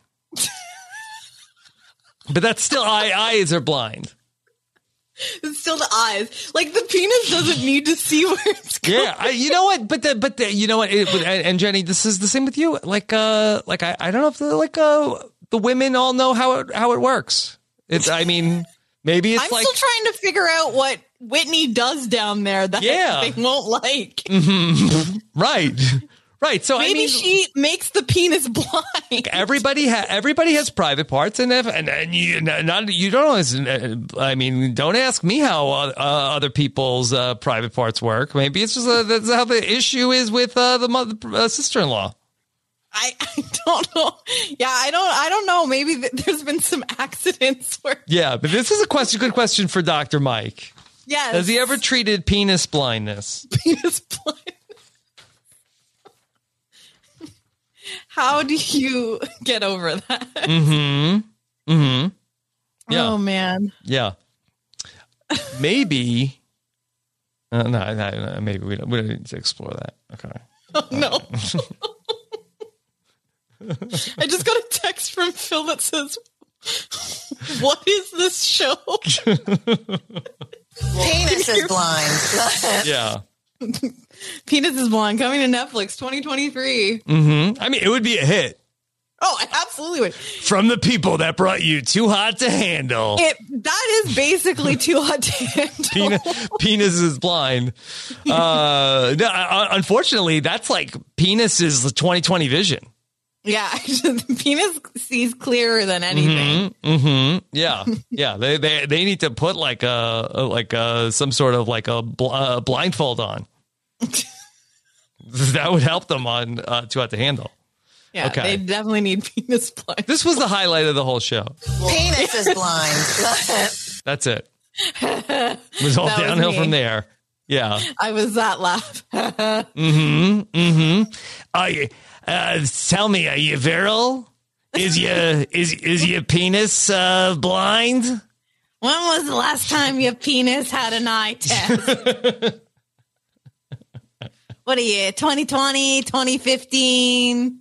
But that's still eye eyes are blind. It's still the eyes. Like the penis doesn't need to see where it's going. Yeah, I, you know what? But the, but the, you know what? It, and, and Jenny, this is the same with you. Like, uh, like I, I don't know if the, like uh, the women all know how it how it works. It's, I mean, Maybe it's I'm like still trying to figure out what Whitney does down there that Yeah. they won't like. Mhm. right, right. So Maybe I mean, she makes the penis blind. everybody ha- everybody has private parts, and if, and, and you not you don't always. uh, I mean, don't ask me how uh, other people's uh, private parts work. Maybe it's just uh, that's how the issue is with uh, the mother, uh, sister-in-law. I, I don't know. Yeah, I don't. I don't know. Maybe th- there's been some accidents where. Yeah, but this is a question. Good question for Doctor Mike. Yes. Has he ever treated penis blindness? Penis blind. How do you get over that? Mm-hmm. Mm-hmm. Yeah. Oh man. Yeah. Maybe. Uh, no, no, no, maybe we don't. We don't need to explore that. Okay. Oh, no. I just got a text from Phil that says, "What is this show?" Penis is blind. Yeah. Penis is blind coming to Netflix twenty twenty-three. Mm-hmm. I mean, it would be a hit. Oh, I absolutely would. From the people that brought you Too Hot to Handle. It that is basically Too Hot to Handle. Penis, penis is blind. Uh, no, uh, unfortunately, that's like penis is the twenty twenty vision. Yeah, penis sees clearer than anything. Mm-hmm, mm-hmm. Yeah, yeah. They, they they need to put like a, a like a some sort of like a bl- uh, blindfold on. That would help them on uh, Too Hot to Handle. Yeah, Okay. they definitely need penis blind. This was the highlight of the whole show. Penis is blind. That's it. It was all That was downhill me. from there. Yeah. I was that laugh. Mm-hmm. Mm-hmm. Are you, uh, tell me, are you virile? Is your is is your penis uh, blind? When was the last time your penis had an eye test? What are you, twenty twenty, twenty fifteen?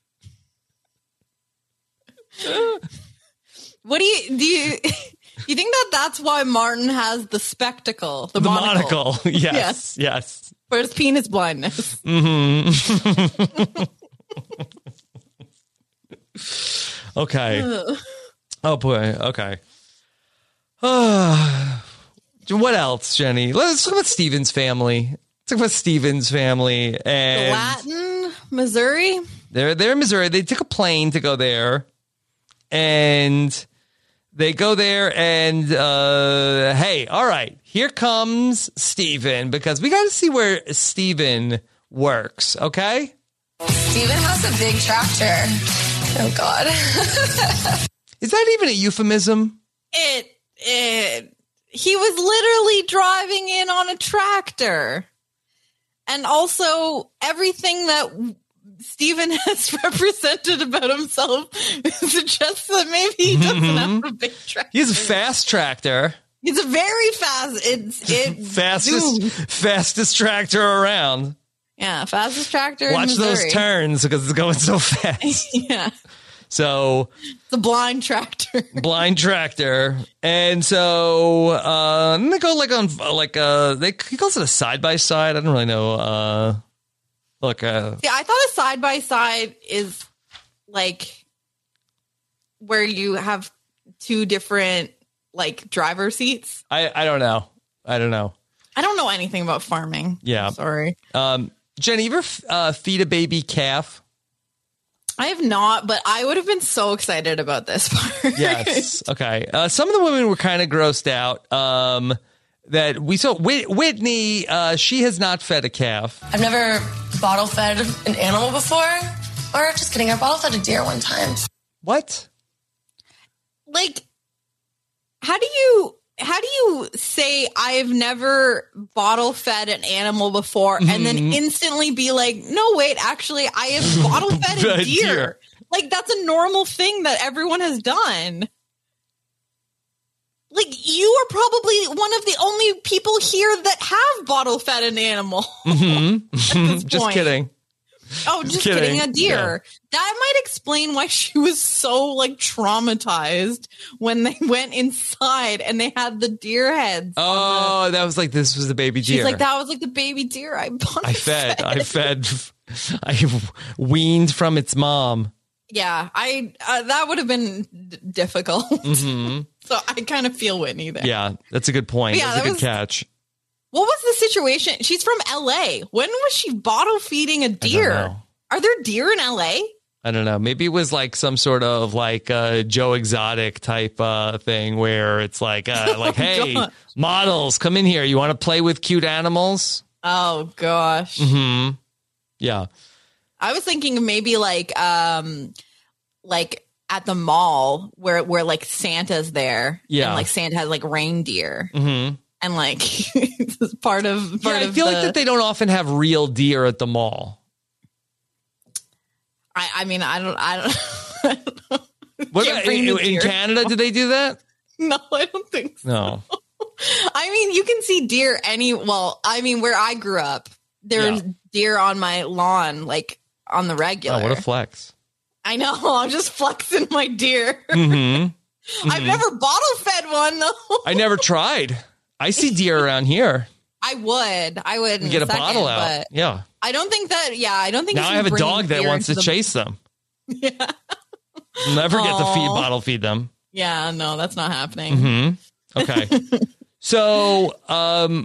What do you do? You, you think that that's why Martin has the spectacle, the, The monocle, monocle. Yes. Yes. Yes. for his penis blindness? Mm-hmm. Okay. Ugh. Oh boy. Okay. Uh, what else, Jenny? Let's talk about Steven's family. Let's talk about Steven's family and Latin, Missouri. They're they're in Missouri. They took a plane to go there, and they go there and uh, hey, all right, here comes Steven, because we got to see where Steven works. Okay. Steven has a big tractor. Oh, God. Is that even a euphemism? It, it, he was literally driving in on a tractor. And also, everything that Steven has represented about himself suggests that maybe he doesn't have a big tractor. He's a fast tractor. He's a very fast, it's, it Fastest, zooms. fastest tractor around. Yeah, fastest tractor in Watch those Missouri. turns because it's going so fast. Yeah, So it's a blind tractor. blind tractor, and so uh, then they go like on like uh, they he calls it a side by side. I don't really know. Uh, look, uh, Yeah, I thought a side by side is like where you have two different like driver seats. I I don't know. I don't know. I don't know anything about farming. Yeah, Sorry. Um, Jenny, you ever uh, feed a baby calf? I have not, but I would have been so excited about this part. Yes. Okay. Uh, some of the women were kind of grossed out. Um, that we saw Whit- Whitney. Uh, she has not fed a calf. I've never bottle fed an animal before. Or just kidding, I bottle fed a deer one time. What? Like, how do you how do you say I've never bottle fed an animal before and then Mhm. instantly be like, no, wait, actually, I have bottle fed a A deer. deer. Like, that's a normal thing that everyone has done. Like, you are probably one of the only people here that have bottle fed an animal. Mm-hmm. Just point. kidding. Oh, just Kidding. kidding. A deer. That might explain why she was so like traumatized when they went inside and they had the deer heads. Oh, that was like this was the baby deer. She's like, that was like the baby deer I bought. I fed. I fed. I weaned from its mom. Yeah, I uh, that would have been d- difficult. Mm-hmm. So I kind of feel Whitney there. Yeah, that's a good point. Yeah, that's a that good was- catch. What was the situation? She's from L A. When was she bottle feeding a deer? know. Are there deer in L A? I don't know. Maybe it was like some sort of like uh, Joe Exotic type uh, thing where it's like, uh, like, Oh, hey, God. models, come in here. You want to play with cute animals? Oh gosh. Mm-hmm. Yeah. I was thinking maybe like um like at the mall where where like Santa's there. Yeah. And like Santa has like reindeer. Mm-hmm. And like it's part of part Yeah, I of feel the, like that they don't often have real deer at the mall. I, I mean I don't I don't, I don't know. What Can't about, bring in, the in deer. Canada, do they do that? No, I don't think so. No. I mean, you can see deer any well, I mean where I grew up, there's Yeah. deer on my lawn like on the regular. Oh, what a flex. I know, I'm just flexing my deer. Mm-hmm. I've never bottle fed one though. I never tried. I see deer around here. I would. I would in You get a second, bottle out. but Yeah. I don't think that. Yeah, I don't think. Now you I should have a bring dog that deer wants to into the- chase them. Yeah. Never get to feed Aw. bottle feed them. Yeah, no, that's not happening. Mm-hmm. Okay. So, um,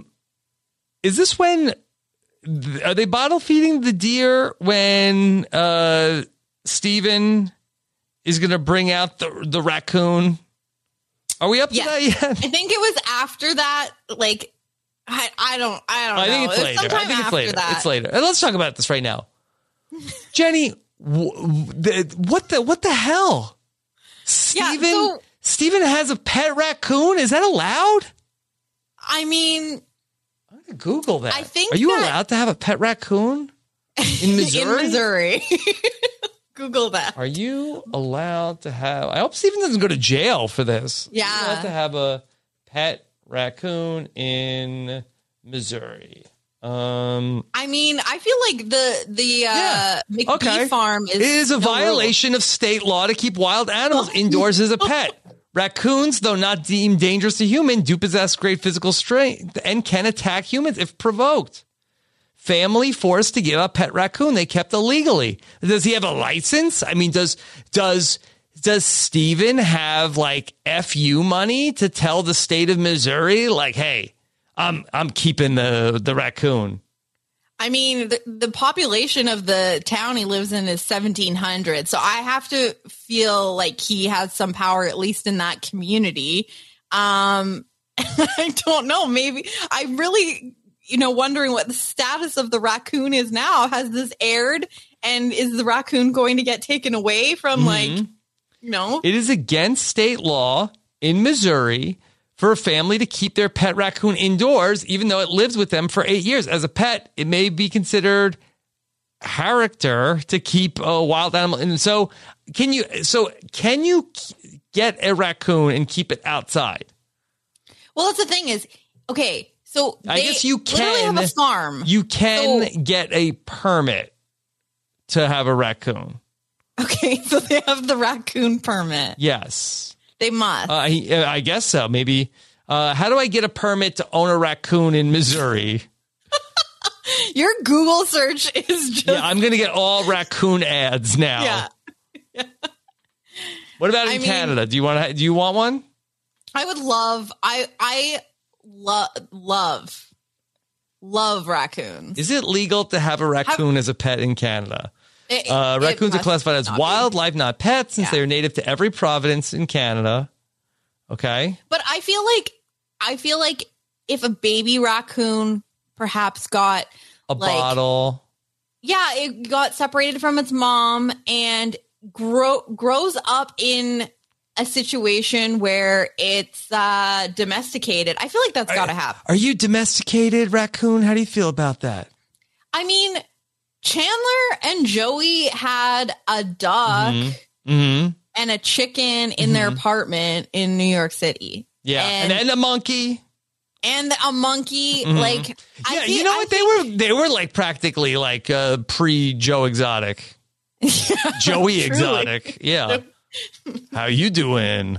is this when are they bottle feeding the deer when uh, Steven is going to bring out the the raccoon? Are we up to Yeah. that yet? I think it was after that. Like, I, I don't, I don't I know. think it's It was later. I sometime think it's after later. that. It's later. And let's talk about this right now. Jenny, w- w- the, what the what the hell? Steven so- Steven has a pet raccoon? Is that allowed? I mean, I'm gonna Google that. I think Are you that- allowed to have a pet raccoon in Missouri? in Missouri. Google that. Are you allowed to have? I hope Steven doesn't go to jail for this. Yeah. Are you allowed to have a pet raccoon in Missouri? Um, I mean, I feel like the the uh, Yeah. McBee Okay. farm is It is a no violation of state law to keep wild animals indoors as a pet. Raccoons, though not deemed dangerous to human, do possess great physical strength and can attack humans if provoked. Family forced to give a pet raccoon they kept illegally. Does he have a license? I mean, does does does Steven have like F U money to tell the state of Missouri, like, hey, I'm I'm keeping the the raccoon? I mean, the, the population of the town he lives in is seventeen hundred. So I have to feel like he has some power, at least in that community. Um, I don't know. Maybe I'm really, you know, wondering what the status of the raccoon is now. Has this aired? And is the raccoon going to get taken away from Mm-hmm. like, you know? It is against state law in Missouri for a family to keep their pet raccoon indoors, even though it lives with them for eight years. As a pet, it may be considered character to keep a wild animal. And so can you, so can you get a raccoon and keep it outside? Well, that's the thing is, okay, so I they guess you literally can, have a farm. you can So- get a permit to have a raccoon. Okay, so they have the raccoon permit. Yes. They must. Uh, I, I guess so. Maybe. Uh, how do I get a permit to own a raccoon in Missouri? Your Google search is just Yeah, I'm going to get all raccoon ads now. yeah. What about in I mean- Canada? Do you want to, do you want one? I would love. I I love love love raccoons. Is it legal to have a raccoon as a pet in Canada? It- Uh, it raccoons are must classified as not be. wildlife, not pets, since Yeah. they are native to every province in Canada. Okay. But I feel like I feel like if a baby raccoon perhaps got A like, bottle. yeah, it got separated from its mom and grow grows up in a situation where it's uh, domesticated. I feel like that's got to happen. Are you domesticated raccoon? How do you feel about that? I mean, Chandler and Joey had a duck Mm-hmm. and a chicken in their apartment in New York City. Yeah. And, And, and a monkey. and a monkey. Mhm. Like, I Yeah, think- you know I what? They were they were like practically like uh, pre Joe Exotic, Joey truly. Exotic. Yeah, how you doing?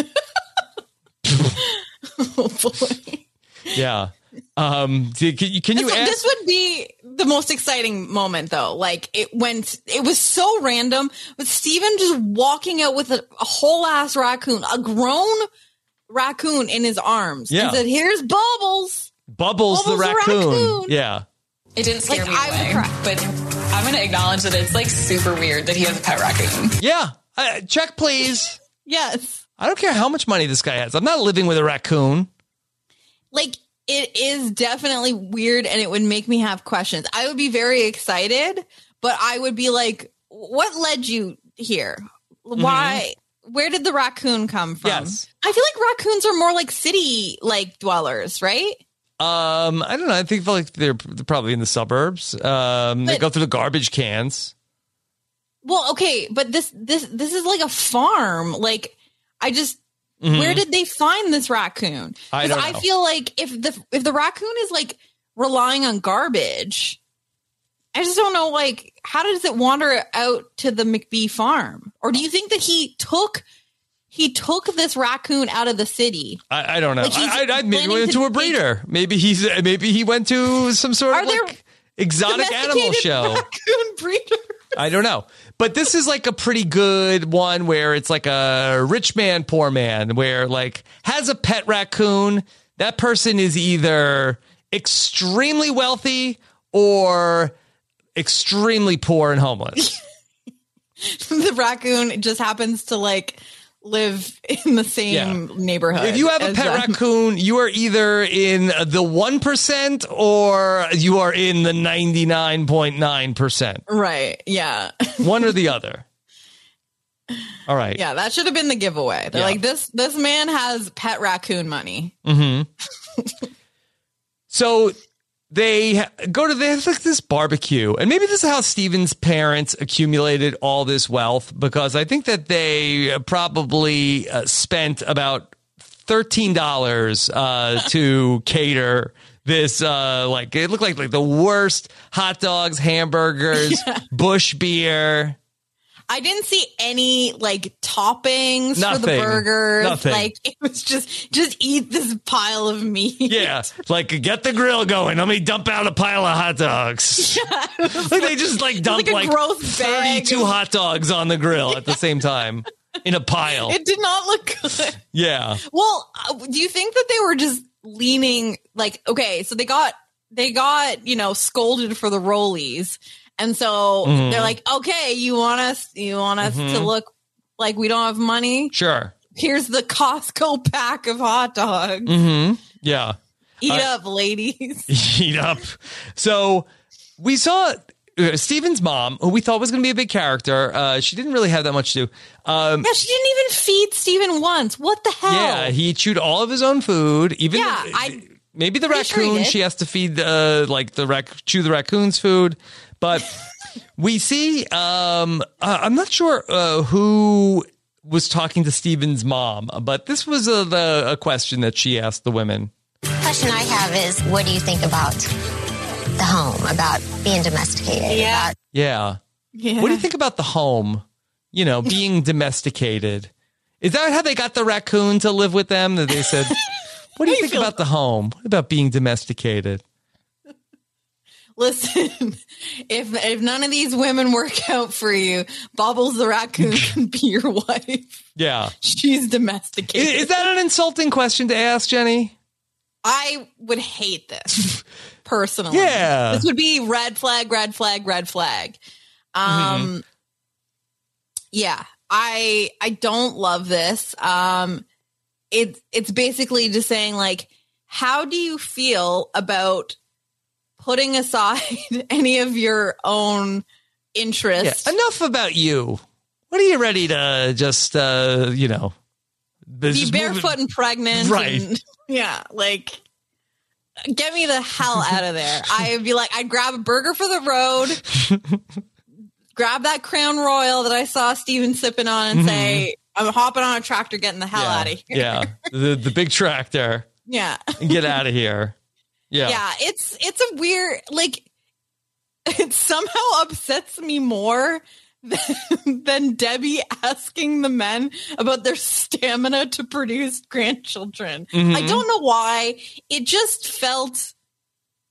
Oh, boy. Yeah. Um. do- Can you, can you This, ask? this would be the most exciting moment, though. Like it went, it was so random with Steven just walking out with a, a whole ass raccoon, a grown raccoon in his arms Yeah. and said, "Here's Bubbles." Bubbles, Bubbles the the raccoon. raccoon. Yeah. It didn't scare Like, me I would away, cry. but I'm going to acknowledge that it's like super weird that he has a pet raccoon. Yeah. Uh, check, please. Yes. I don't care how much money this guy has. I'm not living with a raccoon. Like, it is definitely weird, and it would make me have questions. I would be very excited, but I would be like, what led you here? Why? Mm-hmm. Where did the raccoon come from? Yes. I feel like raccoons are more like city like dwellers, right? Um, I don't know. I think like they're, they're probably in the suburbs. Um, they But- go through the garbage cans. Well, okay, but this this this is like a farm. Like, I just Mhm. where did they find this raccoon? I Because don't know. I feel like if the if the raccoon is like relying on garbage, I just don't know. Like, how does it wander out to the McBee farm? Or do you think that he took he took this raccoon out of the city? I, I don't know. Like, he's I, I, maybe he planning went to to a take- breeder. Maybe he's maybe he went to some sort Are of there like exotic animal domesticated show. raccoon breeder? I don't know. But this is like a pretty good one where it's like a rich man, poor man, where like has a pet raccoon. That person is either extremely wealthy or extremely poor and homeless. The raccoon just happens to like live in the same neighborhood. If you have a as pet them. raccoon, you are either in the one percent or you are in the ninety-nine point nine percent. Right. Yeah. One or the other. All right. Yeah, that should have been the giveaway. They're Yeah. like, this this man has pet raccoon money. Mm-hmm. So they ha- go to they have like this barbecue, and maybe this is how Steven's parents accumulated all this wealth, because I think that they probably uh, spent about thirteen dollars uh, to cater this. Uh, like it looked like like the worst hot dogs, hamburgers, Bush beer. I didn't see any like toppings for the Nothing. burgers. Nothing. Like it was just just eat this pile of meat. Yeah, like get the grill going. Let me dump out a pile of hot dogs. Like they just like dump like a like, gross bag thirty-two of- hot dogs on the grill at the same time in a pile. It did not look good. Yeah. Well, uh, do you think that they were just leaning like, okay, so they got they got, you know, scolded for the rollies. And so Mhm. they're like, okay, you want us you want us Mhm. to look like we don't have money? Sure. Here's the Costco pack of hot dogs. Mm-hmm. Yeah. Eat Uh, up, ladies. Eat up. So we saw uh, Steven's mom, who we thought was going to be a big character. Uh, she didn't really have that much to do. Um, Yeah, she didn't even feed Steven once. What the hell? yeah, he chewed all of his own food. Even Yeah, I maybe the pretty sure he raccoon, did. she has to feed uh, like the rac- chew the raccoon's food. But we see, um, uh, I'm not sure uh, who was talking to Steven's mom, but this was a, the, a question that she asked the women. Question I have is, what do you think about the home, about being domesticated? Yeah. About- Yeah. Yeah. What do you think about the home, you know, being domesticated? Is that how they got the raccoon to live with them? That they said, what do you think about the home? What about being domesticated? Listen, if if none of these women work out for you, Bobbles the raccoon can be your wife. Yeah. She's Is, domesticated. is that an insulting question to ask, Jenny? I would hate this personally. Yeah. This would be red flag, red flag, red flag. Um Mm-hmm. yeah, I I don't love this. Um it's it's basically just saying like, how do you feel about putting aside any of your own Yeah. interests? Enough about you. What are you ready to just, uh, you know, Be just move it- barefoot and pregnant. Right. And, yeah, like get me the hell out of there. I'd be like, I'd grab a burger for the road, grab that Crown Royal that I saw Steven sipping on, and Mhm. say, I'm hopping on a tractor, getting the hell yeah. out of here. Yeah. The, the big tractor. Yeah. And get out of here. Yeah. Yeah, it's it's a weird, like, it somehow upsets me more than, than Debbie asking the men about their stamina to produce grandchildren. Mhm. I don't know why. It just felt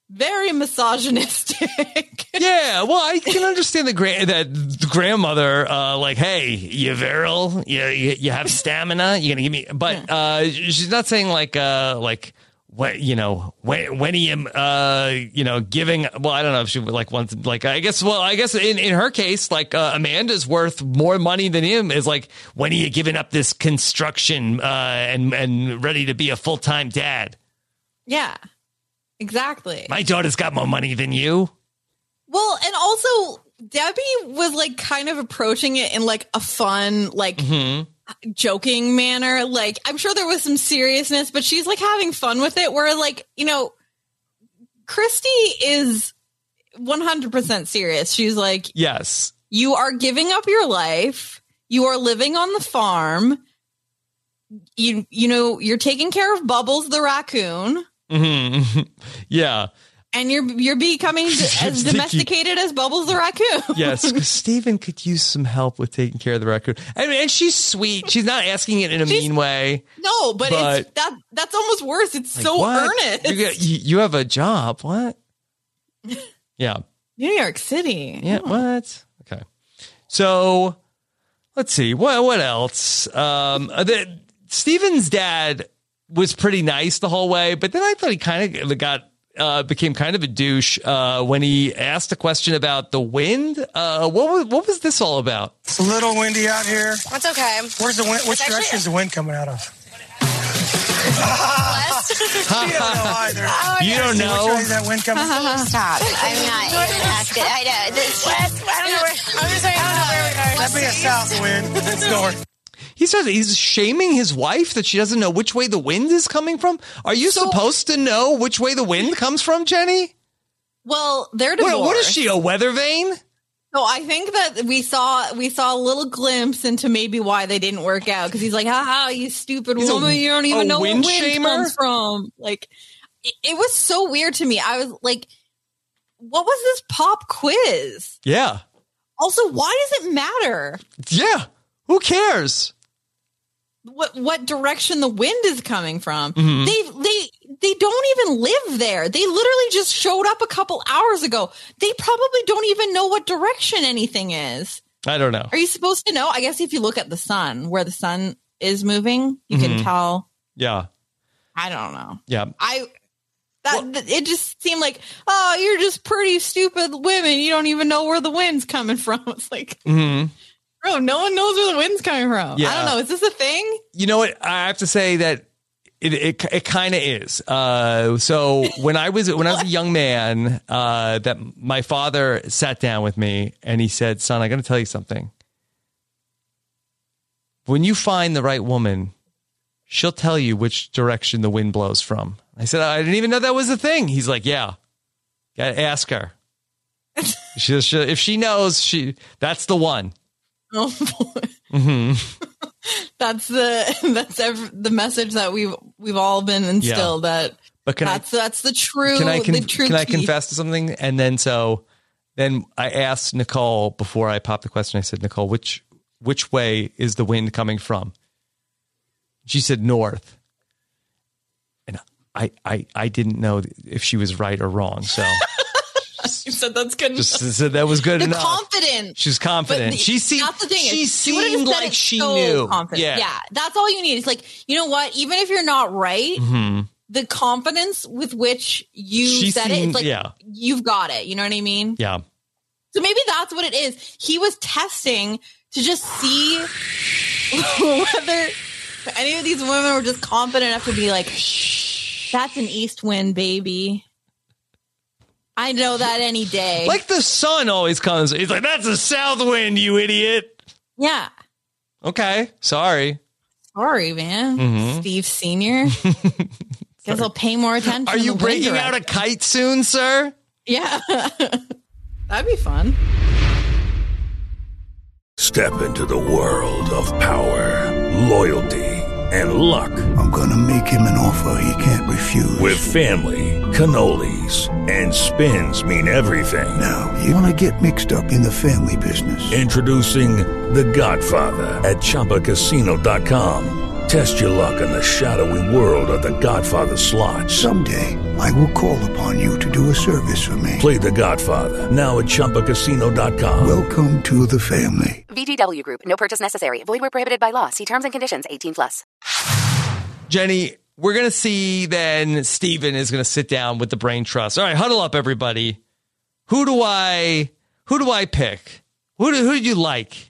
very misogynistic. Yeah, well, I can understand the gra- that the grandmother, uh, like, hey, you virile, you, you you have stamina, you're gonna give me, but uh, she's not saying like, uh, like, what, you know, when when are you, uh, you know, giving? Well, I don't know if she like wants, like, I guess, well, I guess in, in her case, like, uh, Amanda's worth more money than him. Is like, when are you giving up this construction uh, and and ready to be a full time dad? Yeah. Exactly. My daughter's got more money than you. Well, and also Debbie was like kind of approaching it in like a fun, like mm-hmm. joking manner. Like, I'm sure there was some seriousness, but she's like having fun with it. Where like, you know, Christy is one hundred percent serious. She's like, yes, you are giving up your life. You are living on the farm. You, you know, you're taking care of Bubbles the raccoon. Mm-hmm. Yeah. And you're you're becoming as domesticated as Bubbles the raccoon. Yes, because Stephen could use some help with taking care of the raccoon. I mean, and she's sweet. She's not asking it in a she's, mean way. No, but, but it's that that's almost worse. It's like, so what? earnest. You, got, you, you have a job. What? Yeah. New York City. Yeah. Oh. What? Okay. So let's see. What what else? Um, the, Stephen's dad was pretty nice the whole way, but then I thought he kind of got uh, became kind of a douche uh, when he asked a question about the wind. Uh, what was what was this all about? It's a little windy out here. That's okay. Where's the wind? Which it's direction actually... is the wind coming out of? West. You don't know either. Oh, you don't know. Which way is that wind coming? Stop! I'm not even asking. I know this west. I don't know where. I'm just saying. I don't know where we're going. That'd be a south wind. It's north. He says he's shaming his wife that she doesn't know which way the wind is coming from. Are you so, supposed to know which way the wind comes from, Jenny? Well, they're divorced. What, what is she, a weather vane? So I think that we saw we saw a little glimpse into maybe why they didn't work out, because he's like, "Ha you stupid he's woman, a, you don't even know where wind shamer? comes from." Like, it, it was so weird to me. I was like, "What was this pop quiz?" Yeah. Also, why does it matter? Yeah. Who cares? What what direction the wind is coming from? Mm-hmm. They they they don't even live there. They literally just showed up a couple hours ago. They probably don't even know what direction anything is. I don't know. Are you supposed to know? I guess if you look at the sun, where the sun is moving, you mm-hmm. can tell. Yeah. I don't know. Yeah. I that well, it just seemed like, oh, you're just pretty stupid women. You don't even know where the wind's coming from. It's like. Mm-hmm. Bro, no one knows where the wind's coming from. Yeah. I don't know. Is this a thing? You know what? I have to say that it it, it kind of is. Uh, so when I was when I was a young man, uh, that my father sat down with me and he said, "Son, I got to tell you something. When you find the right woman, she'll tell you which direction the wind blows from." I said, "I didn't even know that was a thing." He's like, "Yeah, gotta ask her. she, she, if she knows, she that's the one." Oh boy. Mm-hmm. That's the that's every, the message that we've we've all been instilled yeah. that but can that's I, that's the true can I con- the true can key. I confess to something? And then so then I asked Nicole before I popped the question. I said, "Nicole, which which way is the wind coming from?" She said north. And I I I didn't know if she was right or wrong. So you said that's good enough. Just said that was good the enough. Confident. She's confident. The, she seemed, that's the thing she is, seemed she like she so knew. Confident. Yeah. yeah. That's all you need. It's like, you know what? Even if you're not right, mm-hmm. the confidence with which you she said seemed, it, it's like, yeah. you've got it. You know what I mean? Yeah. So maybe that's what it is. He was testing to just see whether any of these women were just confident enough to be like, that's an east wind, baby. I know that any day. Like the sun always comes. He's like, that's a south wind, you idiot. Yeah. Okay. Sorry. Sorry, man. Mm-hmm. Steve Senior Guess I'll pay more attention. Are you breaking out a kite soon, sir? Yeah. That'd be fun. Step into the world of power, loyalty, and luck. I'm going to make him an offer he can't refuse. With family, cannolis, and spins mean everything. Now, you want to get mixed up in the family business. Introducing The Godfather at Chumba Casino dot com. Test your luck in the shadowy world of The Godfather slot. Someday, I will call upon you to do a service for me. Play The Godfather, now at Chumba Casino dot com. Welcome to the family. V G W Group. No purchase necessary. Void where prohibited by law. See terms and conditions. eighteen plus. Jenny, we're going to see then Steven is going to sit down with the brain trust. All right, huddle up, everybody. Who do I who do I pick? Who do, who do you like?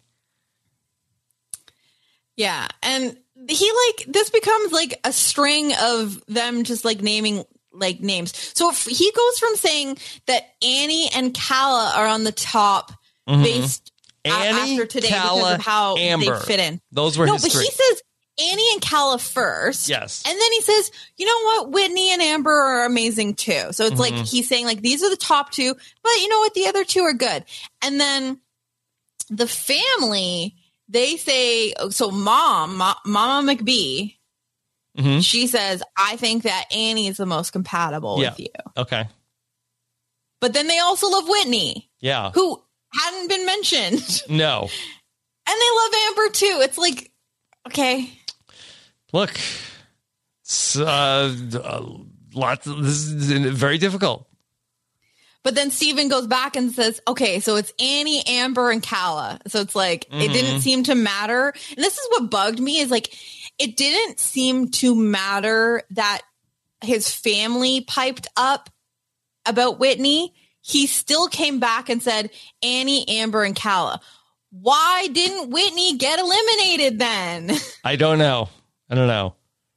Yeah, and he like this becomes like a string of them just like naming like names. So if he goes from saying that Annie and Calla are on the top mm-hmm. based Annie, after today Calla, because of how Amber. they fit in. Those were no, his but three. he says Annie and Calla first. Yes. And then he says, you know what? Whitney and Amber are amazing too. So it's Mm-hmm. like he's saying like these are the top two, but you know what? The other two are good. And then the family, they say, so mom, Ma- Mama McBee, Mm-hmm. she says, I think that Annie is the most compatible Yeah. with you. Okay. But then they also love Whitney, Yeah. who hadn't been mentioned. No. And they love Amber too. It's like, okay. Look, it's, uh, uh, lots. Of, this is very difficult. But then Steven goes back and says, okay, so it's Annie, Amber, and Calla. So it's like, Mhm. it didn't seem to matter. And this is what bugged me is like, it didn't seem to matter that his family piped up about Whitney. He still came back and said, Annie, Amber, and Calla. Why didn't Whitney get eliminated then? I don't know. I don't know.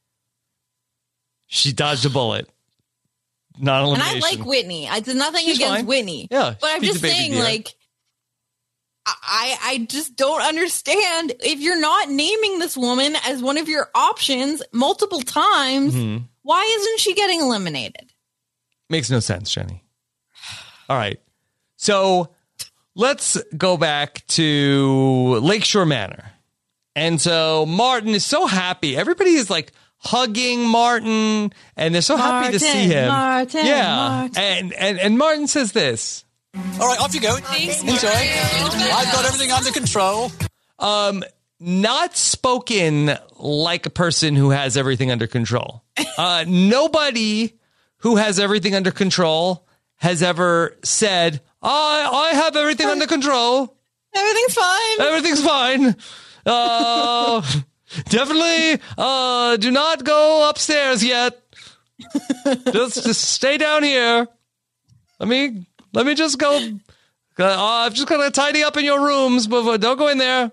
She dodged a bullet. Not And elimination. I like Whitney. I did nothing She's against fine. Whitney. Yeah, But I'm she's just a baby saying, deer. like, I I just don't understand if you're not naming this woman as one of your options multiple times. Mhm. Why isn't she getting eliminated? Makes no sense, Jenny. All right. So let's go back to Lakeshore Manor. And so Martin is so happy. Everybody is like hugging Martin and they're so happy to see him. Martin, yeah. Martin. And, and and Martin says this. All right, off you go. Enjoy. I've got everything under control. Um, not spoken like a person who has everything under control. Uh, nobody who has everything under control has ever said, I, I have everything under control. Everything's fine. Everything's fine. Uh, definitely uh, do not go upstairs yet. just, just stay down here. Let me... Let me just go. Uh, I'm just going to tidy up in your rooms, but don't go in there.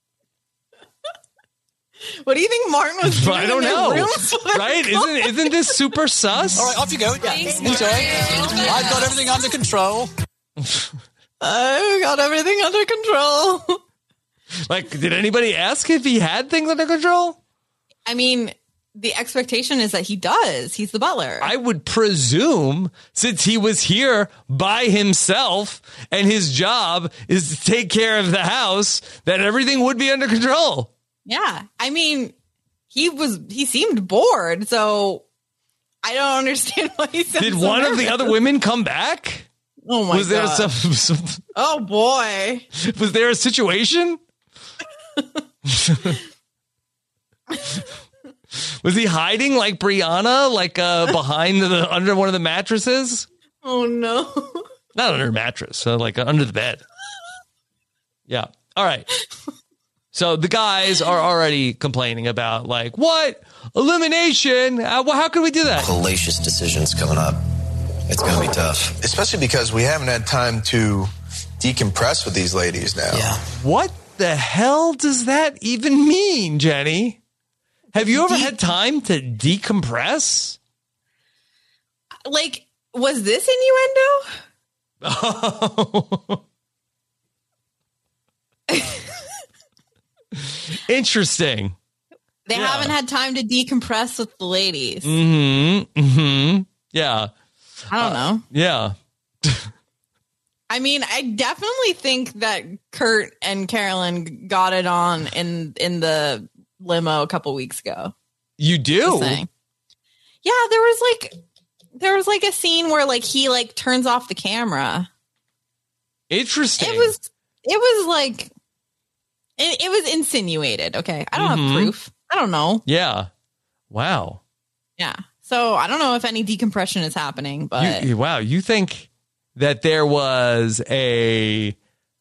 What do you think Martin was doing? I don't in their know. rooms when they Right? were Isn't gone? isn't this super sus? All right, off you go. Enjoy. I've got everything under control. I've got everything under control. Like, did anybody ask if he had things under control? I mean, the expectation is that he does. He's the butler. I would presume, since he was here by himself and his job is to take care of the house, that everything would be under control. Yeah. I mean, he was, he seemed bored. So I don't understand why he said Did so one of the nervous. other women come back? Oh my was there God. some, some? Oh boy. Was there a situation? Was he hiding like Brianna, like uh, behind the under one of the mattresses? Oh no. Not under a mattress, uh, like uh, under the bed. Yeah. All right. So the guys are already complaining about like, what? Elimination? Uh, well, how can we do that? Hellacious decisions coming up. It's going to be tough. Especially because we haven't had time to decompress with these ladies now. Yeah. What the hell does that even mean, Jenny? Have you ever had time to decompress? Like, was this innuendo? Oh. Interesting. They Yeah. haven't had time to decompress with the ladies. Mm-hmm. Mm-hmm. Yeah. I don't know. Yeah. I mean, I definitely think that Kurt and Carolyn got it on in in the limo a couple weeks ago. You do? Just saying. Yeah, there was like there was like a scene where like he like turns off the camera. Interesting. It was it was like it, it was insinuated. Okay, I don't Mhm. have proof. I I don't know. Yeah. Wow. Yeah. So I don't know if any decompression is happening, but You, wow. You think that there was a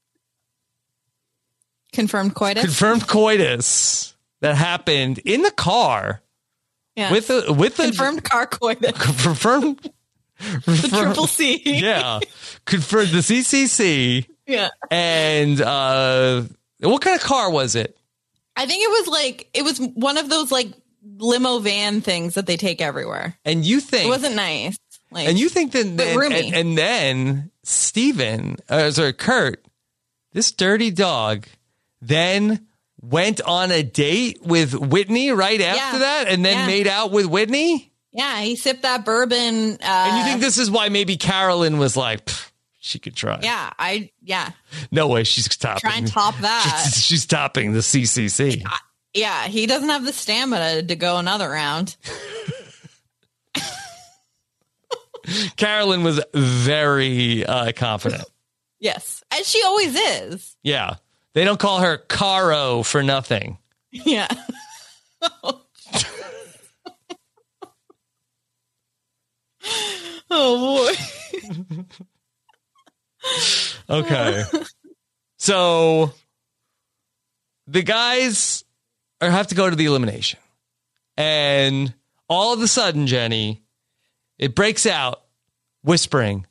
confirmed coitus? confirmed coitus that happened in the car Yeah. with a, with the confirmed car coitus. confirmed The triple C. yeah, confirmed the C C C. Yeah. And uh, what kind of car was it? I think it was like it was one of those like limo van things that they take everywhere. And you think It wasn't nice. Like, and you think that but then, roomy. and, and then Steven, uh, sorry, Kurt, this dirty dog, then went on a date with Whitney right after Yeah. that, and then Yeah. made out with Whitney. Yeah, he sipped that bourbon. Uh, And you think this is why maybe Carolyn was like, "Pff, she could try. Yeah, I yeah. No way, she's topping. Try and top that. She's, she's topping the C C C. Yeah, he doesn't have the stamina to go another round. Carolyn was very uh, confident. Yes, as she always is. Yeah. They don't call her Caro for nothing. Yeah. Oh boy. Okay. So the guys are, have to go to the elimination. And all of a sudden, Jenny, it breaks out whispering.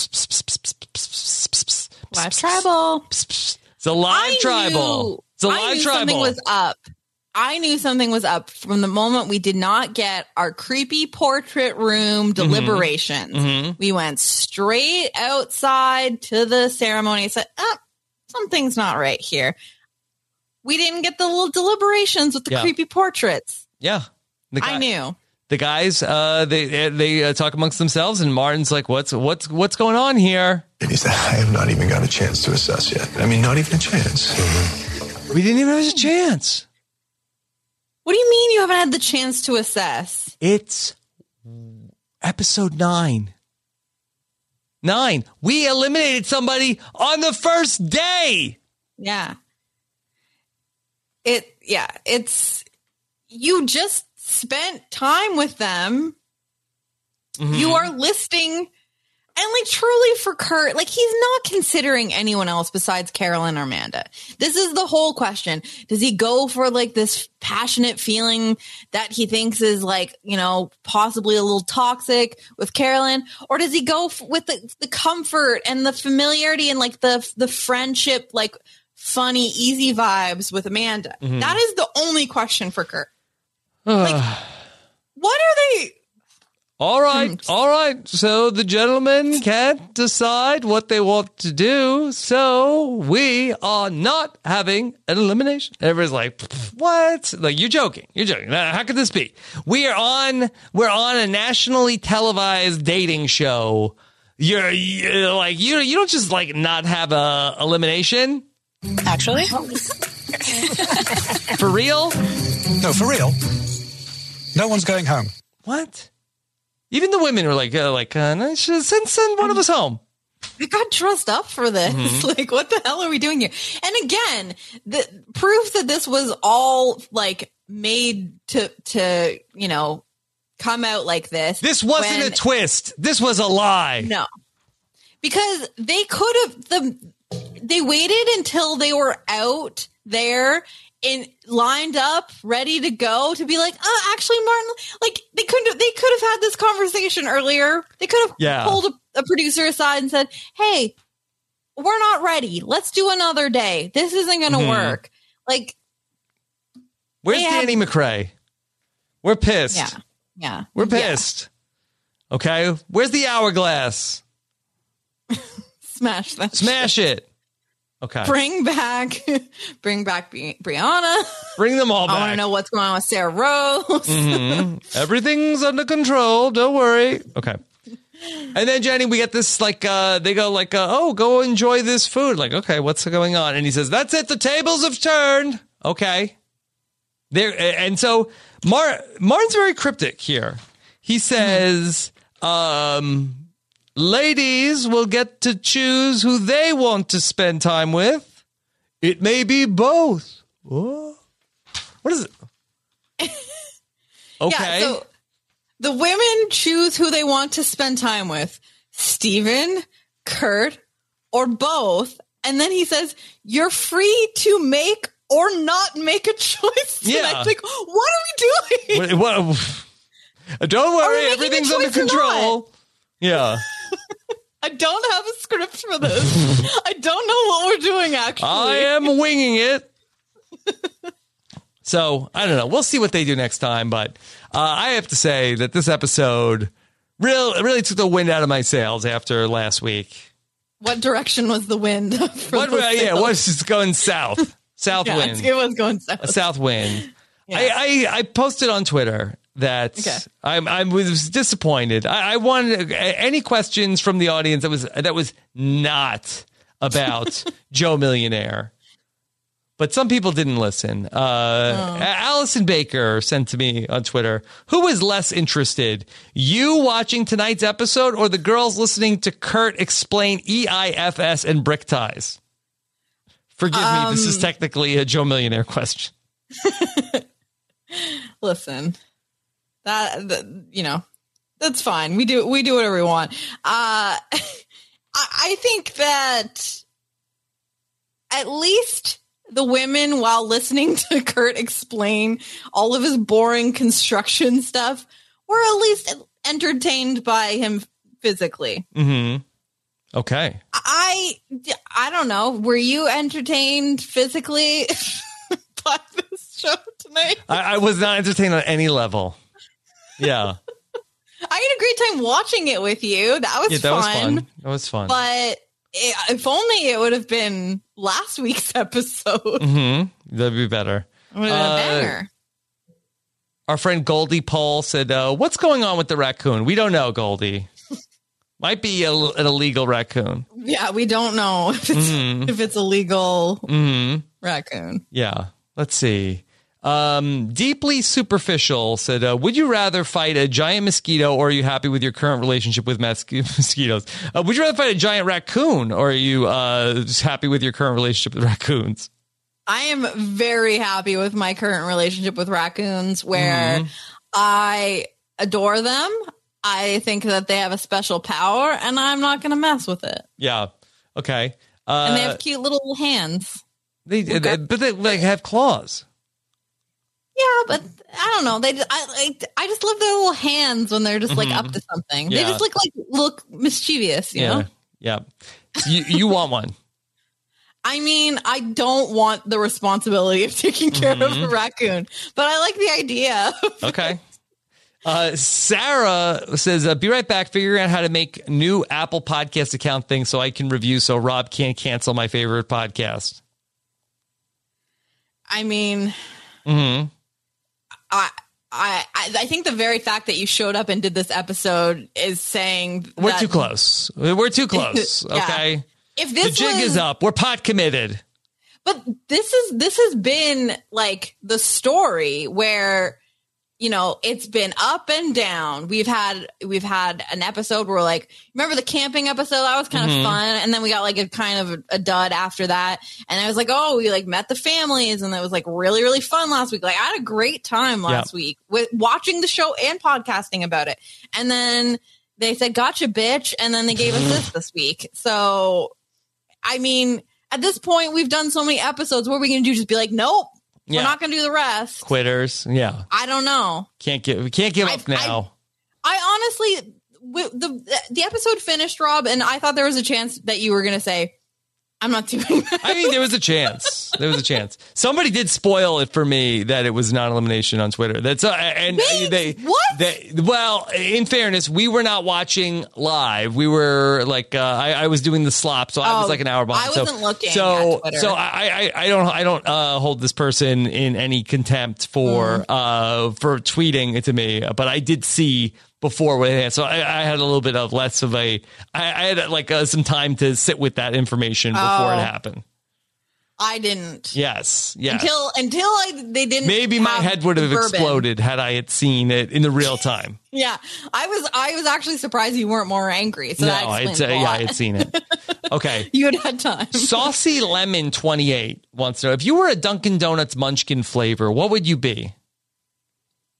Live tribal. It's a live I tribal. knew- It's a I live knew tribal. Something was up. I knew something was up from the moment we did not get our creepy portrait room deliberations. Mhm. We went straight outside to the ceremony and said, oh, something's not right here. We didn't get the little deliberations with the Yeah. creepy portraits. Yeah. The guy- I knew. The guys, uh, they they uh, talk amongst themselves, and Martin's like, "What's what's what's going on here?" And he said, I have not even got a chance to assess yet. I mean, not even a chance. We didn't even have a chance. What do you mean you haven't had the chance to assess? It's episode nine. Nine. We eliminated somebody on the first day. Yeah. It, yeah, it's, you just spent time with them. Mhm. You are listing, and like truly for Kurt, like he's not considering anyone else besides Carolyn or Amanda. This is the whole question. Does he go for like this passionate feeling that he thinks is like, you know, possibly a little toxic with Carolyn? Or does he go f- with the, the comfort and the familiarity and like the, the friendship, like funny, easy vibes with Amanda? Mhm. That is the only question for Kurt. Like, what are they? All right, all right. So the gentlemen can't decide what they want to do. So we are not having an elimination. Everybody's like, what? Like, you're joking. You're joking. How could this be? We are on, we're on a nationally televised dating show. You're, you're like, you, you don't just like not have a elimination. Actually? For real? No, for real. No one's going home. What? Even the women were like, uh, like, uh, no, send, send one of us home. We got dressed up for this. Mhm. Like, what the hell are we doing here? And again, the proof that this was all like made to, to, you know, come out like this. This wasn't when- a twist. This was a lie. No, because they could have, the, they waited until they were out there and lined up, ready to go to be like, oh, actually, Martin, like they couldn't, they could have had this conversation earlier. They could have Yeah. pulled a, a producer aside and said, hey, we're not ready. Let's do another day. This isn't going to Mhm. work. Like, Where's they have- Danny McRae? We're pissed. yeah, yeah. We're pissed. Okay. Where's the hourglass? Smash that. Smash it. Okay. Bring back, bring back Bri- Brianna. Bring them all I want to back. know what's going on with Sarah Rose. Mhm. Everything's under control. Don't worry. Okay. And then Jenny, we get this like uh they go like uh, oh, go enjoy this food. Like, okay, what's going on? And he says, that's it, the tables have turned. Okay. There and so Mar Martin's very cryptic here. He says, um ladies will get to choose who they want to spend time with. It may be both. What? What is it? Okay. Yeah, so the women choose who they want to spend time with. Steven, Kurt, or both. And then he says, you're free to make or not make a choice. Yeah. And I'm like, what are we doing? What, what, don't worry, everything's under control. Yeah. I don't have a script for this. I don't know what we're doing, actually. I am winging it. So, I don't know. We'll see what they do next time. But uh, I have to say that this episode really, really took the wind out of my sails after last week. What direction was the wind? For what, uh, yeah, what was just going south? South yeah, wind. It was going south. A south wind. Yeah. I, I, I posted on Twitter that okay. I, I was disappointed. I, I wanted any questions from the audience that was that was not about Joe Millionaire. But some people didn't listen. Uh, oh. Allison Baker sent to me on Twitter, who was less interested, you watching tonight's episode or the girls listening to Kurt explain E I F S and brick ties? Forgive um, me, this is technically a Joe Millionaire question. Listen, that, that, you know, that's fine. We do, we do whatever we want. Uh, I, I think that at least the women, while listening to Kurt explain all of his boring construction stuff, were at least entertained by him physically. Mm-hmm. Okay. I, I don't know. Were you entertained physically by this show tonight? I, I was not entertained on any level. Yeah. I had a great time watching it with you. That was yeah, that fun. was fun. That was fun. But it, if only it would have been last week's episode. Mm-hmm. That'd be better. It would have been uh, a banger. Our friend Goldie Pole said, uh, what's going on with the raccoon? We don't know, Goldie. Might be a, an illegal raccoon. Yeah, we don't know if it's, mm-hmm. if it's a legal mm-hmm. raccoon. Yeah. Let's see. Um, Deeply Superficial said, uh, would you rather fight a giant mosquito or are you happy with your current relationship with mos- mosquitoes? Uh, would you rather fight a giant raccoon or are you uh, just happy with your current relationship with raccoons? I am very happy with my current relationship with raccoons where mm-hmm. I adore them. I think that they have a special power and I'm not going to mess with it. Yeah. Okay. Uh, and they have cute little hands. They, they but they like have claws. Yeah, but I don't know. They, just, I, I, I just love their little hands when they're just like mm-hmm. up to something. Yeah. They just look like look mischievous, you yeah. know? Yeah. You you want one? I mean, I don't want the responsibility of taking care mm-hmm. of a raccoon, but I like the idea. Okay. Uh, Sarah says, uh, be right back. Figuring out how to make new Apple Podcast account thing so I can review so Rob can't cancel my favorite podcast. I mean, mm-hmm. I, I, I think the very fact that you showed up and did this episode is saying we're that, too close. We're too close. yeah. Okay. If this the jig was, is up, we're pot committed. But this is, this has been like the story where, you know, it's been up and down. We've had, we've had an episode where like, remember the camping episode? That was kind mm-hmm. of fun. And then we got like a kind of a, a dud after that. And I was like, oh, we like met the families and it was like really, really fun last week. Like I had a great time last yep. week with watching the show and podcasting about it. And then they said, gotcha, bitch. And then they gave us this this week. So, I mean, at this point, we've done so many episodes. What are we going to do? Just be like, nope. Yeah. We're not going to do the rest. Quitters. Yeah. I don't know. Can't give. We can't give I, up now. I, I honestly, the the episode finished, Rob, and I thought there was a chance that you were going to say, I'm not doing that. I mean, there was a chance. There was a chance. Somebody did spoil it for me that it was non-elimination on Twitter. That's uh, and Wait, they what? They, well, in fairness, we were not watching live. We were like, uh, I, I was doing the slop, so oh, I was like an hour behind. I wasn't so, looking. So, at Twitter. so I, I, I don't, I don't uh, hold this person in any contempt for mm. uh, for tweeting it to me, but I did see. Before we had, so I, I had a little bit of less of a, I, I had like uh, some time to sit with that information before oh, it happened. I didn't. Yes, yes. Until until I they didn't. Maybe my head would have exploded had I had seen it in the real time. Yeah, I was. I was actually surprised you weren't more angry. So no, that I'd explains say, a yeah, lot. I had seen it. Okay, you had had time. Saucy Lemon twenty-eight wants to know if you were a Dunkin' Donuts Munchkin flavor, what would you be?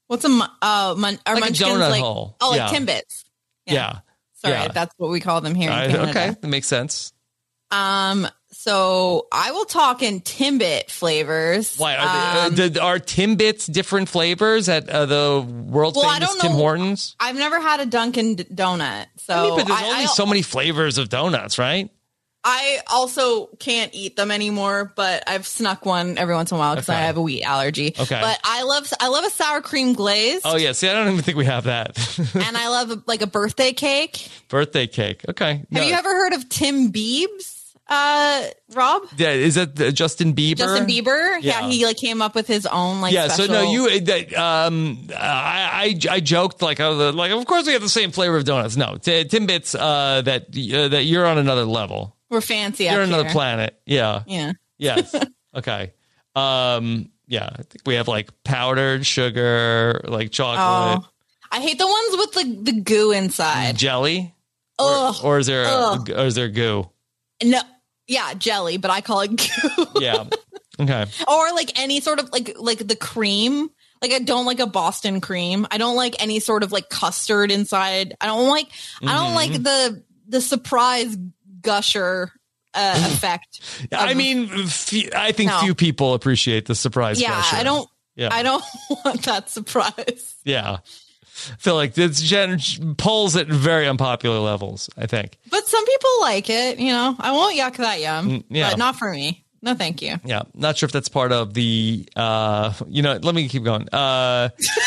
What's a mun- uh, mun- are Like a munchkins donut like? hole. Oh, like Yeah. Timbits. Yeah. Sorry, Yeah. that's what we call them here in I- Canada. okay, that makes sense. Um, so I will talk in Timbit flavors. Why are, Um, they, uh, did, are Timbits different flavors at uh, the world Well, I famous don't Tim know. Hortons? I've never had a Dunkin' D- donut, so I mean, but there's I, only I, so many flavors of donuts, right? I also can't eat them anymore, but I've snuck one every once in a while because Okay. I have a wheat allergy. Okay. But I love I love a sour cream glaze, Oh yeah, see, I don't even think we have that. and I love like a birthday cake. Birthday cake. Okay. Have you ever heard of Tim Biebs, uh, Rob? Yeah, is that the Justin Bieber? Justin Bieber? Yeah. Yeah. he like came up with his own like yeah, special. so no, you. That, um, I, I I joked like I was like, of course we have the same flavor of donuts. No, t- Timbits. Uh, that uh, that you're on another level. We're fancy. You're up on another here. planet. Yeah. Yeah. Yes. Okay. Um. Yeah, I think we have like powdered sugar, like chocolate, Oh, I hate the ones with the the goo inside. jelly, Ugh. or is there Ugh. or is there goo? No, yeah, jelly, but I call it goo. Yeah. Okay. Or like any sort of like like the cream. Like I don't like a Boston cream. I don't like any sort of like custard inside. I don't like I don't Mhm. like the the surprise gusher uh, effect. I of- mean, few, I think No. few people appreciate the surprise. yeah, gusher. I don't. Yeah. I don't want that surprise. Yeah. I feel like it's gen- polls at very unpopular levels, I think. But some people like it. You know, I won't yuck that yum. Mm, yeah. But not for me. No, thank you. Yeah. Not sure if that's part of the, uh, you know, let me keep going. Uh,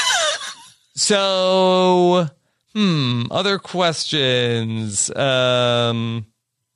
so, hmm, other questions. Um,